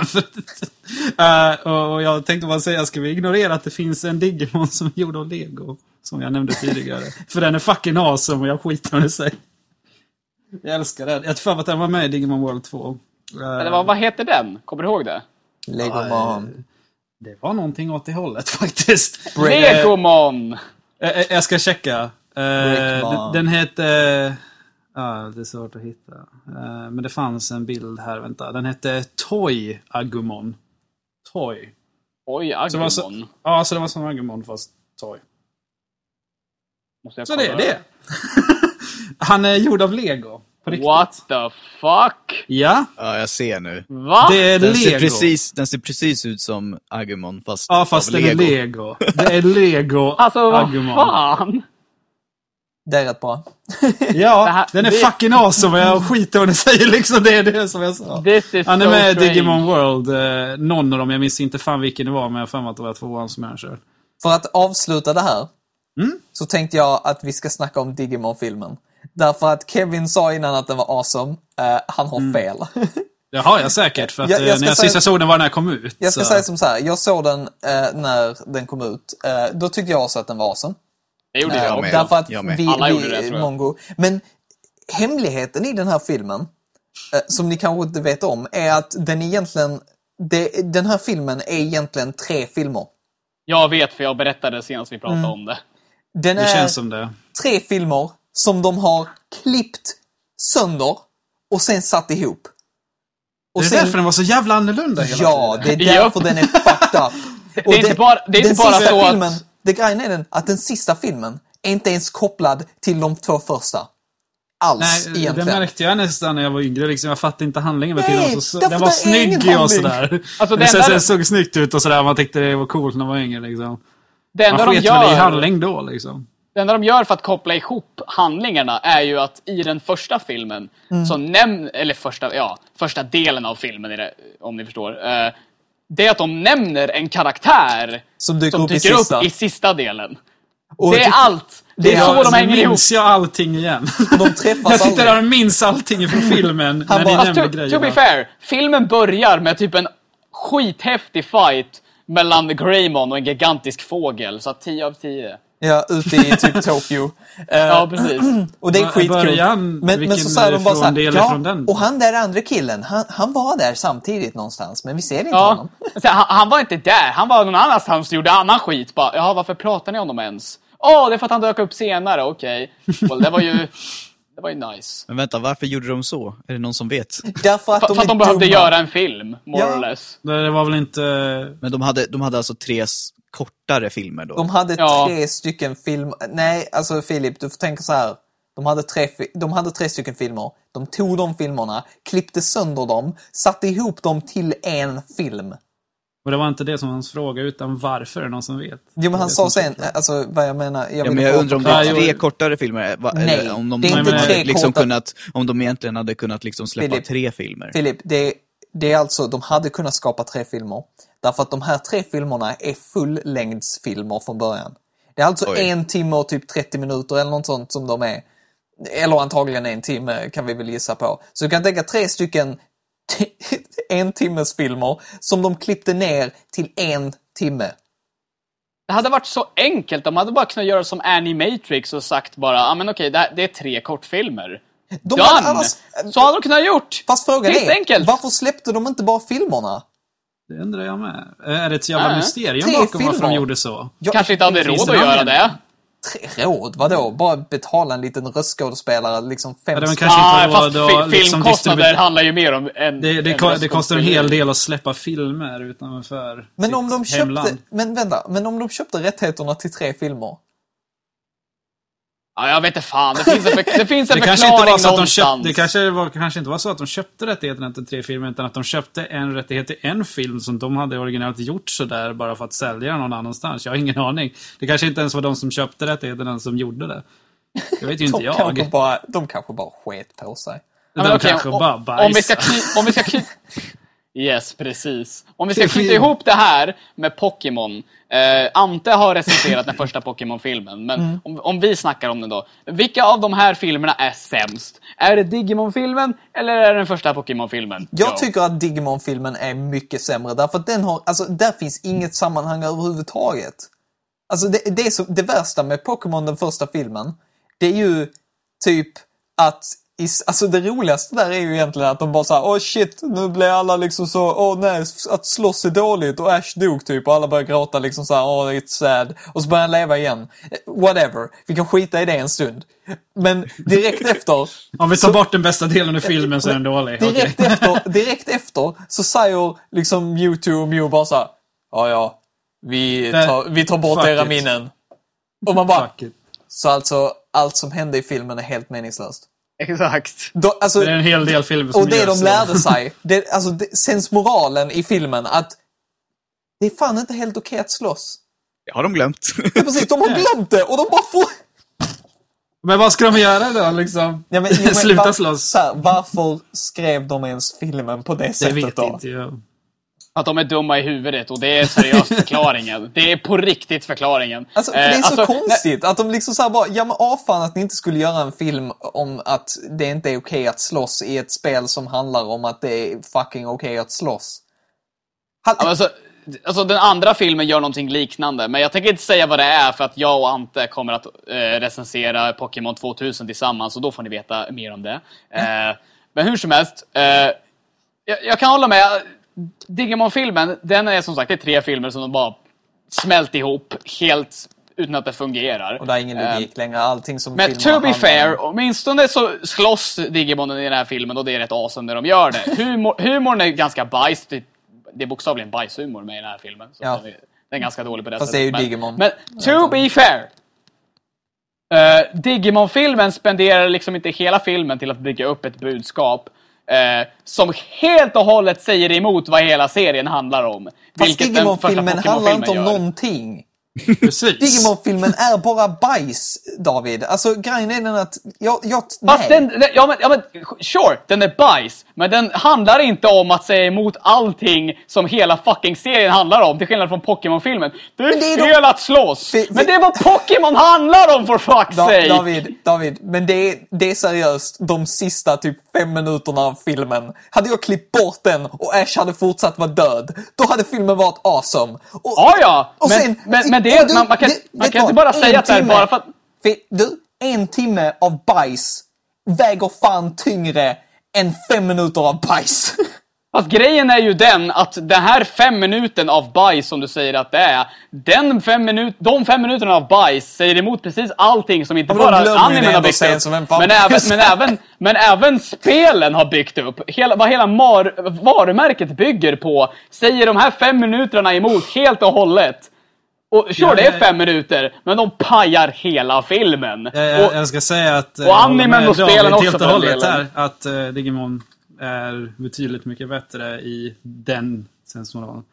uh, och jag tänkte bara säga, ska vi ignorera att det finns en Digimon som är gjord av Lego? Som jag nämnde tidigare. För den är fucking awesome och jag skiter med sig. Jag älskar den. Jag tror att den var med i Digimon World två. Uh, Eller vad, vad heter den? Kommer du ihåg det? Legomon. Uh, det var någonting åt det hållet faktiskt. Legomon! Jag, jag ska checka. Uh, den, den heter... Ja, uh, det är svårt att hitta. Uh, men det fanns en bild här, vänta. Den hette Toy Agumon. Toy. Oj, Agumon. Så så, ja, så det var som Agumon fast Toy. Måste jag så det är det. Han är gjord av Lego. What the fuck? Ja. Ja, jag ser nu. Va? Det är den Lego. Ser precis, den ser precis ut som Agumon fast Ja, fast det Lego. är Lego. Det är Lego alltså, vad Agumon. fan? Det är rätt bra. Ja, här, den är det... fucking awesome. Jag skiter vad ni säger liksom. Det är det som jag sa. Han är so med i strange. Digimon World. Eh, någon av dem, jag minns inte fan vilken det var, men jag har för mig att det var tvåan som jag kör. För att avsluta det här Mm? så tänkte jag att vi ska snacka om Digimon-filmen. Därför att Kevin sa innan att den var awesome. Uh, han har Mm. fel. Det har jag säkert, för att Jag- jag eh, ska när jag säga- sist jag såg den var när jag kom ut. Jag ska så. säga som så här. Jag såg den uh, när den kom ut. Uh, då tyckte jag också att den var awesome. Det gjorde Uh, jag med. med. Därför att Jag med. vi, Alla vi gjorde det, tror jag. Mongo. Men hemligheten i den här filmen, uh, som ni kanske inte vet om, är att den egentligen... Det, den här filmen är egentligen tre filmer. Jag vet, för jag berättade senast vi pratade Mm. om det. Den Det är känns som det. tre filmer som de har klippt sönder och sen satt ihop. Och Det är sen, därför den var så jävla annorlunda hela ja, det tiden. är därför den är fucked up. Det är inte bara, det är den inte bara sista så filmen, att... det grejen är den att den sista filmen är inte ens kopplad till de två första. Alls, Nej, det egentligen. märkte jag nästan när jag var yngre. Liksom, jag fattade inte handlingen. Men Nej, den var, så, därför den var det är ingen snygg och handling. sådär. Alltså, det det sen, enda- sen såg snyggt ut och sådär. Man tyckte det var coolt när man var yngre. Liksom. Det enda, Man de sket väl i gör, handling då. Liksom. det enda de gör för att koppla ihop handlingarna är ju att i den första filmen Mm. så näm eller första, ja, första delen av filmen är det, om ni förstår. Eh, det är att de nämner en karaktär Som dyker som upp i dyker sista. upp i sista delen. Och det är typ- allt. Det är Ja, så de Så hänger ihop. minns jag allting igen. Och de träffas Jag sitter aldrig. där och minns allting från filmen. Han när bara, ni Alltså, nämner to, grejerna. to be fair, filmen börjar med typ en skithäftig fight mellan Greymon och en gigantisk fågel. Så tio av tio. Ja, ute i typ Tokyo. Eh, Ja, precis. Och det är Bör- skitkul. början, Men, men vilken så säger de bara så här, fråndel ja, från den? och han där andra killen, han, han var där samtidigt någonstans, men vi ser inte Ja, honom. så han, han var inte där. Han var någon annanstans och gjorde annan skit. Bara, ja, varför pratar ni om dem ens? Åh, oh, det är för att han dök upp senare. Okej. Okay. Well, det var ju... Det var ju nice. Men vänta, varför gjorde de så? Är det någon som vet? Därför att För, de för att är de behövde dumma. göra en film, more Ja. or less. Det var väl inte... Men de hade, de hade alltså tre s- kortare filmer då? De hade Ja. tre stycken filmer. Nej, alltså Filip, du får tänka så här. De hade, tre, fi- de hade tre stycken filmer. De tog de filmerna, klippte sönder dem, satte ihop dem till en film. Och det var inte det som var hans fråga, utan varför är det någon som vet? Jo, men han Det sa som sen, förklarar. alltså vad jag menar... Jag Ja, ville men jag bara undrar om det förklara. Ja, är tre jo. kortare filmer? Va, Nej, eller om de, det är inte hade tre liksom korta- kunnat, om de egentligen hade kunnat liksom släppa Filip. tre filmer. Filip, det, det är alltså, de hade kunnat skapa tre filmer. Därför att de här tre filmerna är fullängdsfilmer från början. Det är alltså Oj. en timme och typ trettio minuter eller något sånt som de är. Eller antagligen en timme kan vi väl gissa på. Så du kan tänka tre stycken en timmes filmer som de klippte ner till en timme. Det hade varit så enkelt. De hade bara kunnat göra som Animatrix och sagt bara, ja ah, men okej, det, här- det är tre kortfilmer. De Done! hade annars- Så hade de kunnat gjort. Fast frågan Helt är, enkelt. varför släppte de inte bara filmerna? Det undrar jag med. Är det ett jävla Nej. mysterium Tre bakom varför filmer. de gjorde så? Jag, Kanske inte hade finns råd det att någon göra anledning? det. tre råd, vadå? Bara betala en liten röstskådespelare liksom fem Ja, det var spänn. kanske Ah, inte fast råd att fi- liksom filmkostnader distribuera- handlar ju mer om en... Det, det, en ko- det kostar en hel röstskådespelare. del att släppa filmer utanför Men sitt om de köpte, hemland. men vänta, men om de köpte rättigheterna till tre filmer. Ja, jag vet inte fan. Det finns en, för, det finns en Det kanske, inte förklaring var så att de någonstans. köpte, det kanske, var, kanske inte var så att de köpte rättigheterna till tre filmer, utan att de köpte en rättighet till en film som de hade originellt gjort så där bara för att sälja någon annanstans. Jag har ingen aning. Det kanske inte ens var de som köpte rättigheterna som gjorde det. Det vet ju inte De jag. kanske, bara, de kanske bara sket på sig. Ja, De men okej, kanske om, bara om vi ska bajsar. kny, om vi ska kny, Yes, precis. Om vi ska knyta ihop det här med Pokémon. Eh, Ante har recenserat den första Pokémon-filmen. Men mm. om, om vi snackar om den då. Vilka av de här filmerna är sämst? Är det Digimon-filmen eller är det den första Pokémon-filmen? Jag ja. tycker att Digimon-filmen är mycket sämre. Därför att den har, alltså, där finns inget sammanhang överhuvudtaget. Alltså det, det, är så, det värsta med Pokémon, den första filmen, det är ju typ att alltså det roligaste där är ju egentligen att de bara såhär, åh oh shit, nu blir alla liksom så, åh oh, nej, att slåss är dåligt och Ash dog typ och alla börjar gråta liksom såhär, åh oh, it's sad, och så börjar han leva igen. Whatever, vi kan skita i det en stund. Men direkt efter... Om vi tar så, bort den bästa delen i filmen så är den dålig. Direkt, okay. efter, direkt efter så säger liksom Mewtwo och Mew bara såhär, ja ja, vi tar, vi tar bort era it. minnen. Och man bara, så alltså allt som hände i filmen är helt meningslöst. Exakt. Då, alltså, det är en hel del filmer som och det gör de så. lärde sig, det, alltså det, sensmoralen i filmen att det är fan inte helt okej att slåss. Det har de glömt. Ja, precis, de har glömt det och de bara får... Men vad ska de göra då liksom? Ja, men, jo, men, Sluta var, slåss. Så här, varför skrev de ens filmen på det, det sättet vet då? Inte jag. Att de är dumma i huvudet och det är seriöst förklaringen. Det är på riktigt förklaringen. Alltså, för det är eh, så alltså, konstigt att de liksom så här bara, ja men avfan att ni inte skulle göra en film om att det inte är okej att slåss i ett spel som handlar om att det är fucking okej att slåss. Han... Alltså, alltså den andra filmen gör någonting liknande, men jag tänker inte säga vad det är för att jag och Ante kommer att eh, recensera Pokémon tvåtusen tillsammans och då får ni veta mer om det. Mm. Eh, men hur som helst, eh, jag, jag kan hålla med. Digimon-filmen, den är som sagt det är tre filmer som de bara smält ihop helt utan att det fungerar. Och det är ingen logik uh, längre, allting som men to be fair, om. åtminstone så slåss Digimonen i den här filmen och det är rätt awesome när de gör det. Humor, humorn är ganska bajs, det, det är bokstavligen bajshumor med i den här filmen. Så ja. den, är, den är ganska dålig på det fast sättet. Det är ju men, Digimon. Men to be fair, uh, Digimon-filmen spenderar liksom inte hela filmen till att bygga upp ett budskap Eh, som helt och hållet säger emot vad hela serien handlar om. Fast Digimon-filmen handlar inte om gör. någonting. Precis. Digimon-filmen är bara bajs, David. Alltså, grejen är den att... Jag, jag, Fast den, den, ja, men, ja, men, sure, den är bajs. Men den handlar inte om att säga emot allting som hela fucking serien handlar om. Till skillnad från Pokémon-filmen. Det är, det är fel de... att slåss. F- men det är vad Pokémon handlar om, för fuck's da- sake. David, David, men det är, det är seriöst de sista typ fem minuterna av filmen. Hade jag klippt bort den och Ash hade fortsatt vara död, då hade filmen varit awesome. Och, ja, ja. Och men, sen, men, men det, du, man, man kan, det, man kan inte bara säga att det är bara för att... För, du, en timme av bajs väger fan tyngre än fem minuter av bajs. Fast grejen är ju den att den här fem minuten av bajs som du säger att det är, den fem minut, de fem minuterna av bajs säger emot precis allting som inte bara animen har byggt upp. Men även, men, även, men även spelen har byggt upp. Hela, vad hela mar, varumärket bygger på säger de här fem minuterna emot helt och hållet. Och sure, ja, det är fem minuter, men de pajar hela filmen. Ja, ja, och, jag ska säga att... Och animen och spelen också för den delen. Här, att uh, Digimon är betydligt mycket bättre i den sensmoralen.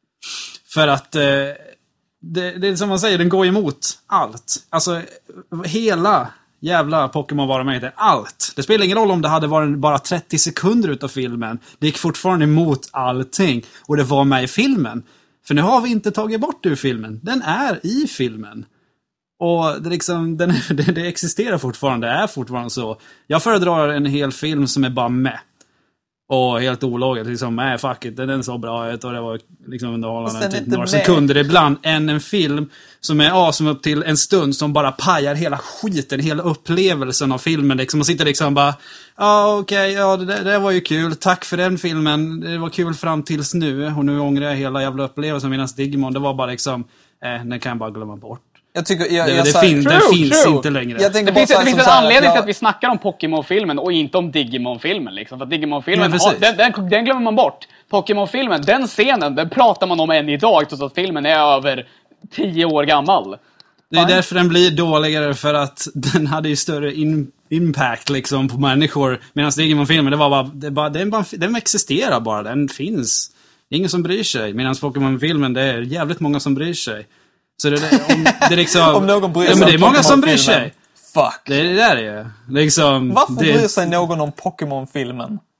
För att uh, det, det är som man säger, den går emot allt. Alltså, hela jävla Pokémon-varumärket, allt. Det spelar ingen roll om det hade varit bara trettio sekunder utav filmen. Det gick fortfarande emot allting. Och det var med i filmen. För nu har vi inte tagit bort ur filmen. Den är i filmen. Och det, liksom, den, det, det existerar fortfarande. Det är fortfarande så. Jag föredrar en hel film som är bara med. Och helt olaget. Liksom, nej, fuck it. Den är så bra ut. Och det var liksom underhållande typ några med. sekunder ibland. Än en film som är awesome upp till en stund. Som bara pajar hela skiten. Hela upplevelsen av filmen. Liksom. Man sitter liksom bara... Ja, ah, okej. Okay, ja, det, det var ju kul. Tack för den filmen. Det var kul fram tills nu. Och nu ångrar jag hela jävla upplevelsen. Medan Digimon, det var bara liksom... Eh, den kan jag bara glömma bort. Jag tycker, jag, det jag det, sa, fin, true, det finns true. inte längre. Jag det finns, det finns en anledning till att vi snackar om Pokémon-filmen och inte om Digimon-filmen. Liksom. För att Digimon-filmen, ja, den, den, den glömmer man bort. Pokémon-filmen, den scenen, den pratar man om än idag trots att filmen är över tio år gammal. Det är därför den blir dåligare, för att den hade ju större in, impact liksom, på människor. Medan Digimon-filmen, det var bara, det bara, den, bara, den existerar bara, den finns. Det är ingen som bryr sig. Medan Pokémon-filmen, det är jävligt många som bryr sig. Så det, det, om, det är liksom... om någon bryr sig ja, men det är många som bryr sig. Fuck. Det är det där är liksom... Varför det, bryr sig någon om Pokémon-filmen?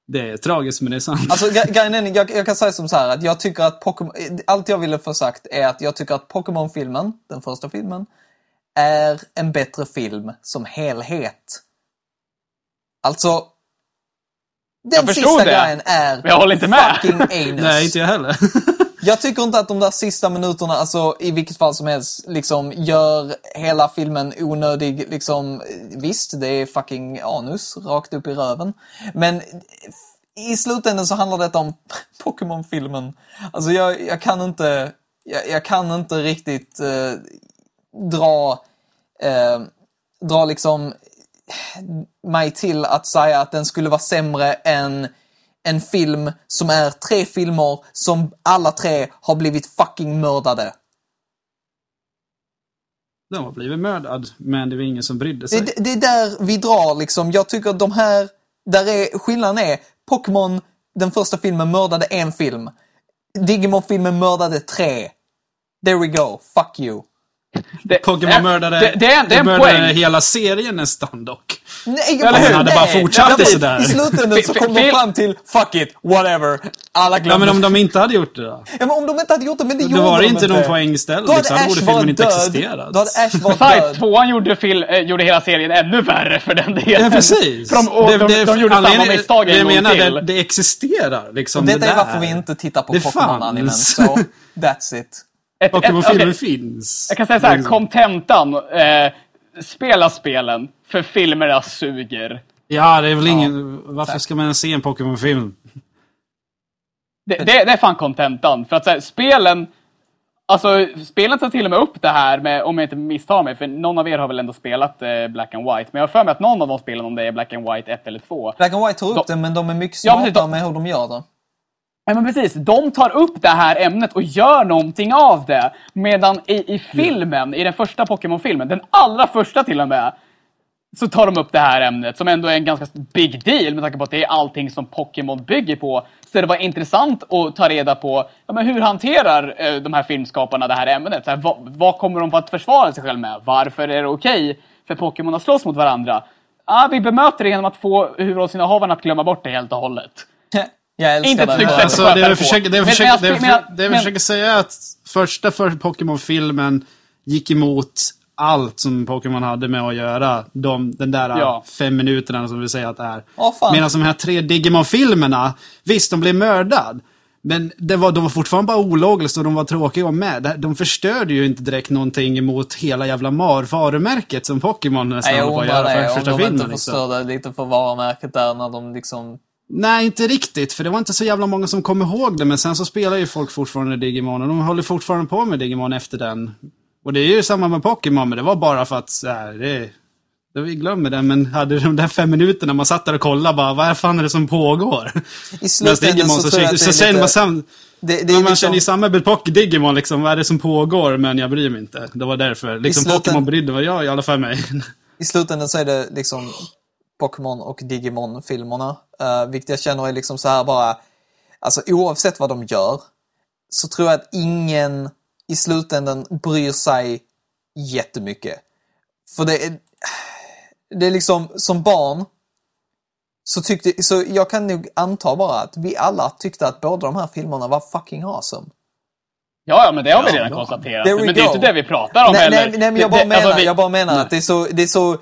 Det är tragiskt, men det är sant. Alltså, grejen är, jag, jag kan säga som så här att jag tycker att Pokémon, allt jag ville få sagt är att jag tycker att Pokémon-filmen, den första filmen, är en bättre film som helhet. Alltså, den sista det. grejen är jag håller inte med. fucking anus. Nej, inte jag heller. Jag tycker inte att de där sista minuterna, alltså i vilket fall som helst, liksom gör hela filmen onödig. Liksom, visst, det är fucking anus rakt upp i röven. Men i slutändan så handlar det om Pokémon-filmen. Alltså jag, jag kan inte, jag, jag kan inte riktigt eh, dra, eh, dra liksom mig till att säga att den skulle vara sämre än en film som är tre filmer som alla tre har blivit fucking mördade. De har blivit mördad, men det var ingen som brydde sig. Det, det är där vi drar liksom. Jag tycker att de här, där är skillnaden är Pokémon, den första filmen mördade en film. Digimon-filmen mördade tre. There we go. Fuck you. Pokémon mördade, det, det är, det är en mördade poäng. hela serien nästan dock. Nej, Eller hur? Han hade bara fortsatt det sådär. I slutändan så kom de fram till fuck it, whatever. Alla glömde. Ja, men om de inte hade gjort det då? Ja, men om de inte hade gjort det, men det Då gjorde var det de inte någon poängställ. Då hade Liksom. Då borde Ash filmen varit inte död. existerat. Då hade Ash varit Besides, död. tvåan gjorde, fil, äh, gjorde hela serien ännu värre för den delen. Ja, precis. För de, och det, de, det, de gjorde samma misstag en jag gång menar, till. det, det existerar liksom. Detta det är där. varför vi inte tittar på Det Pokémon-animen. fanns. Så, that's it. Ett- Pokémon-filmer ett- okej, finns. Jag kan säga så här, Liksom. kontentan. Eh, spela spelen, för filmerna suger. Ja, det är väl ingen... Varför ska man se en Pokémon-film? Det, det, det är fan kontentan. För att så här, spelen... Alltså, spelen tar till och med upp det här med, om jag inte misstar mig, för någon av er har väl ändå spelat eh, Black and White. Men jag har för mig att någon av de spelen, om det är Black and White ett eller två. Black and White tar upp De- det, men de är mycket Ja, smarta precis, de- med hur de gör det. Ja, men precis. De tar upp det här ämnet och gör någonting av det. Medan i, i filmen, i den första Pokémon-filmen, den allra första till och med, så tar de upp det här ämnet som ändå är en ganska big deal med tanke på att det är allting som Pokémon bygger på. Så det var intressant att ta reda på, ja, men hur hanterar eh, de här filmskaparna det här ämnet? Så här, vad, vad kommer de på att försvara sig själv med? Varför är det okej för Pokémon att slåss mot varandra? Ah, vi bemöter det genom att få huvudrollsinnehavarna att glömma bort det helt och hållet. Jag älskar Inte ett den. snyggt här. sätt. Alltså, det jag försöker, det jag Men- försöker, men- det jag men- försöker, det jag men- försöker säga är att första för Pokémon-filmen gick emot allt som Pokémon hade med att göra. De, den där Ja. fem minuterna som vi säger att det är. Åh, fan. Medan de här tre Digimon-filmerna, visst, de blev mördad. Men det var, de var fortfarande bara ologiskt och de var tråkiga att vara med. De förstörde ju inte direkt någonting emot hela jävla mar varumärket som Pokémon nästan Nej, jag håller på att undrar göra för det, om första de filmen. inte Liksom. förstörde lite för varumärket där när de liksom... Nej, inte riktigt, för det var inte så jävla många som kom ihåg det, men sen så spelar ju folk fortfarande Digimon och de håller fortfarande på med Digimon efter den. Och det är ju samma med Pokémon, men det var bara för att så här, det, det vi glömmer det, men hade de där fem minuterna man satt där och kollade bara, vad fan är det som pågår? I slutändan så, så tror jag att det så är känner lite... man sam, Det, det är man liksom... känner ju samma med Pock Digimon liksom, vad är det som pågår, men jag bryr mig inte. Det var därför, liksom sluten- Pokémon brydde var jag i alla fall mig. I slutändan så är det liksom Pokémon och Digimon-filmerna. Uh, vilket jag känner är liksom så här bara... Alltså oavsett vad de gör så tror jag att ingen i slutändan bryr sig jättemycket. För det är... Det är liksom, som barn så tyckte... Så jag kan nog anta bara att vi alla tyckte att båda de här filmerna var fucking awesome. Ja, ja, men det har vi Ja, redan bra. konstaterat. There we Men det är go. inte det vi pratar om nej, heller. nej, nej, men jag Det- bara det- menar, alltså, vi- jag bara menar nej. att det är så, det är så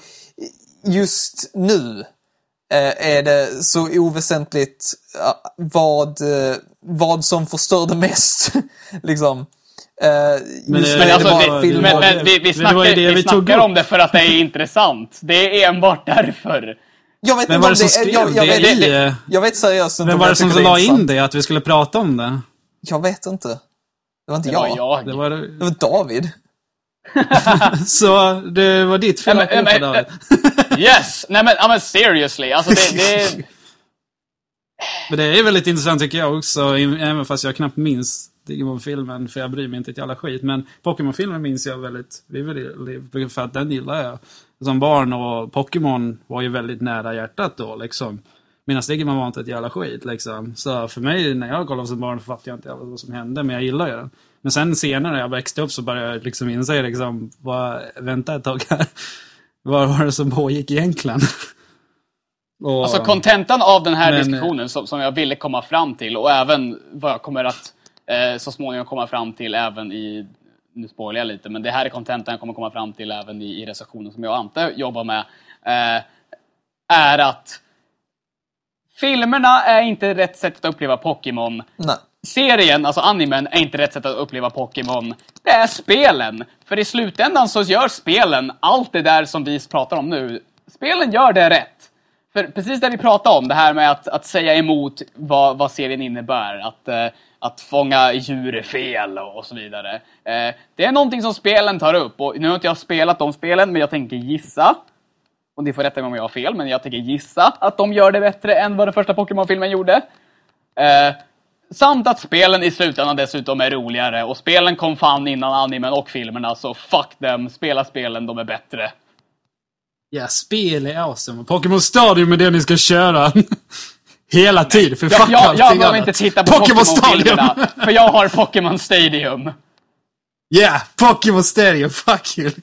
just nu eh, är det så oväsentligt eh, vad, eh, vad som förstörde mest. liksom. Eh, Men just det- nu Men, är alltså, det var- bara vi, det filmer. men, var- men vi, vi det var snackar, ju det vi vi tog snackar upp. om det för att det är intressant. Det är enbart därför. Jag vet Vem inte var om det som det, skrev jag, jag, det vet, i, jag, eh, jag vet seriöst inte Vem om var det jag som tycker la är in intressant. det, att vi skulle prata om det? Jag vet inte. Det var inte Det jag. var jag. Det var, Det var David. så det var ditt fel. Nej, men- att men- David. Yes! Nej men, ja, men seriously. Alltså det, det, Men det är väldigt intressant tycker jag också, även fast jag knappt minns Digimon-filmen, för jag bryr mig inte ett jävla skit. Men Pokémon-filmen minns jag väldigt vividly, för att den gillar jag som barn, och Pokémon var ju väldigt nära hjärtat då, liksom. Medan Digimon var inte ett jävla skit, liksom. Så för mig, när jag kollade som barn, fattade jag inte vad som hände, men jag gillar ju den. Men sen senare när jag växte upp så började jag liksom inse, liksom, vad, vänta ett tag här. Vad var det som pågick egentligen? Och, Alltså kontentan av den här men, diskussionen som, som jag ville komma fram till, och även vad jag kommer att eh, så småningom komma fram till även i, nu spoilar jag lite, men det här är kontentan jag kommer komma fram till även i, i recensionen som jag och Ante jobbar med, eh, är att filmerna är inte rätt sätt att uppleva Pokémon. Nej. Serien, alltså animen, är inte rätt sätt att uppleva Pokémon. Det är spelen. För i slutändan så gör spelen allt det där som vi pratar om nu. Spelen gör det rätt. För precis det vi pratar om, det här med att, att säga emot vad, vad serien innebär. Att, eh, att fånga djur är fel och, och så vidare. Eh, det är någonting som spelen tar upp. Och nu har inte jag spelat de spelen, men jag tänker gissa. Och ni får rätta mig om jag har fel, men jag tänker gissa att de gör det bättre än vad den första Pokémon-filmen gjorde. Eh, samt att spelen i slutändan dessutom är roligare. Och spelen kom fan innan animen och filmerna, så fuck dem. Spela spelen, de är bättre. Ja, spel är awesome. Pokémon Stadium är det ni ska köra. Hela tiden, för Jag, fuck jag, allting jag behöver annat. inte titta på Pokémon Stadium. Pokémon-filmerna, för jag har Pokémon Stadium. Ja, yeah, Pokémon Stadium, fuck you.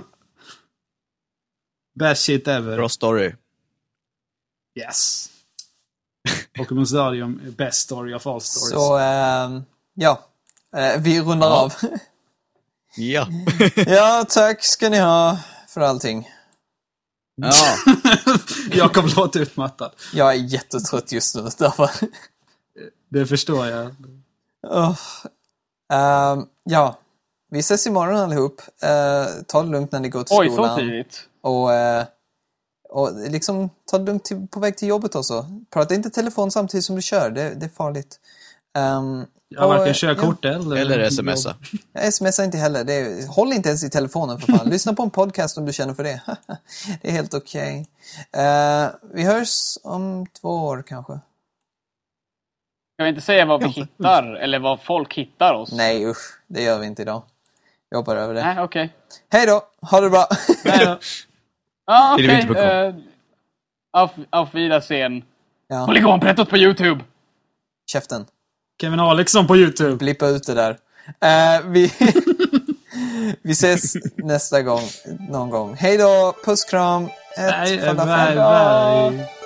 Best shit ever. Bra story. Yes. Pokémon Stadium är best story of all stories. Så, äh, ja. Äh, vi rundar Ja. av. Ja. Ja, tack ska ni ha för allting. Ja. Jag kommer låta utmattad. Jag är jättetrött just nu, därför. Det förstår jag. Oh. Uh, ja, vi ses imorgon allihop. Uh, ta det lugnt när ni går till Oj, skolan. så tidigt. Och, uh, och liksom ta det lugnt till, på väg till jobbet också. Prata inte telefon samtidigt som du kör, det, det är farligt. Um, Jag har varken körkort eller... Eller smsa. Jag smsar inte heller. Det är, håll inte ens i telefonen för fan. Lyssna på en podcast om du känner för det. Det är helt okej. Okay. Uh, vi hörs om två år kanske. Jag vill inte säga vad vi hittar, eller vad folk hittar oss. Nej, usch. Det gör vi inte idag. Vi hoppar över det. Nej, okej. Okay. Hej då. Ha det bra. Nej då. Ja, okej. Okay. Okay. Uh, auf, auf Wiedersehen. Ja. Polygonprettot på YouTube. Käften. Kevin Alexson på YouTube. Blippa ut det där. Uh, vi... vi ses nästa gång. Någon gång. Hej då. Puss, kram. Ett, Bye, falla, bye, falla. bye.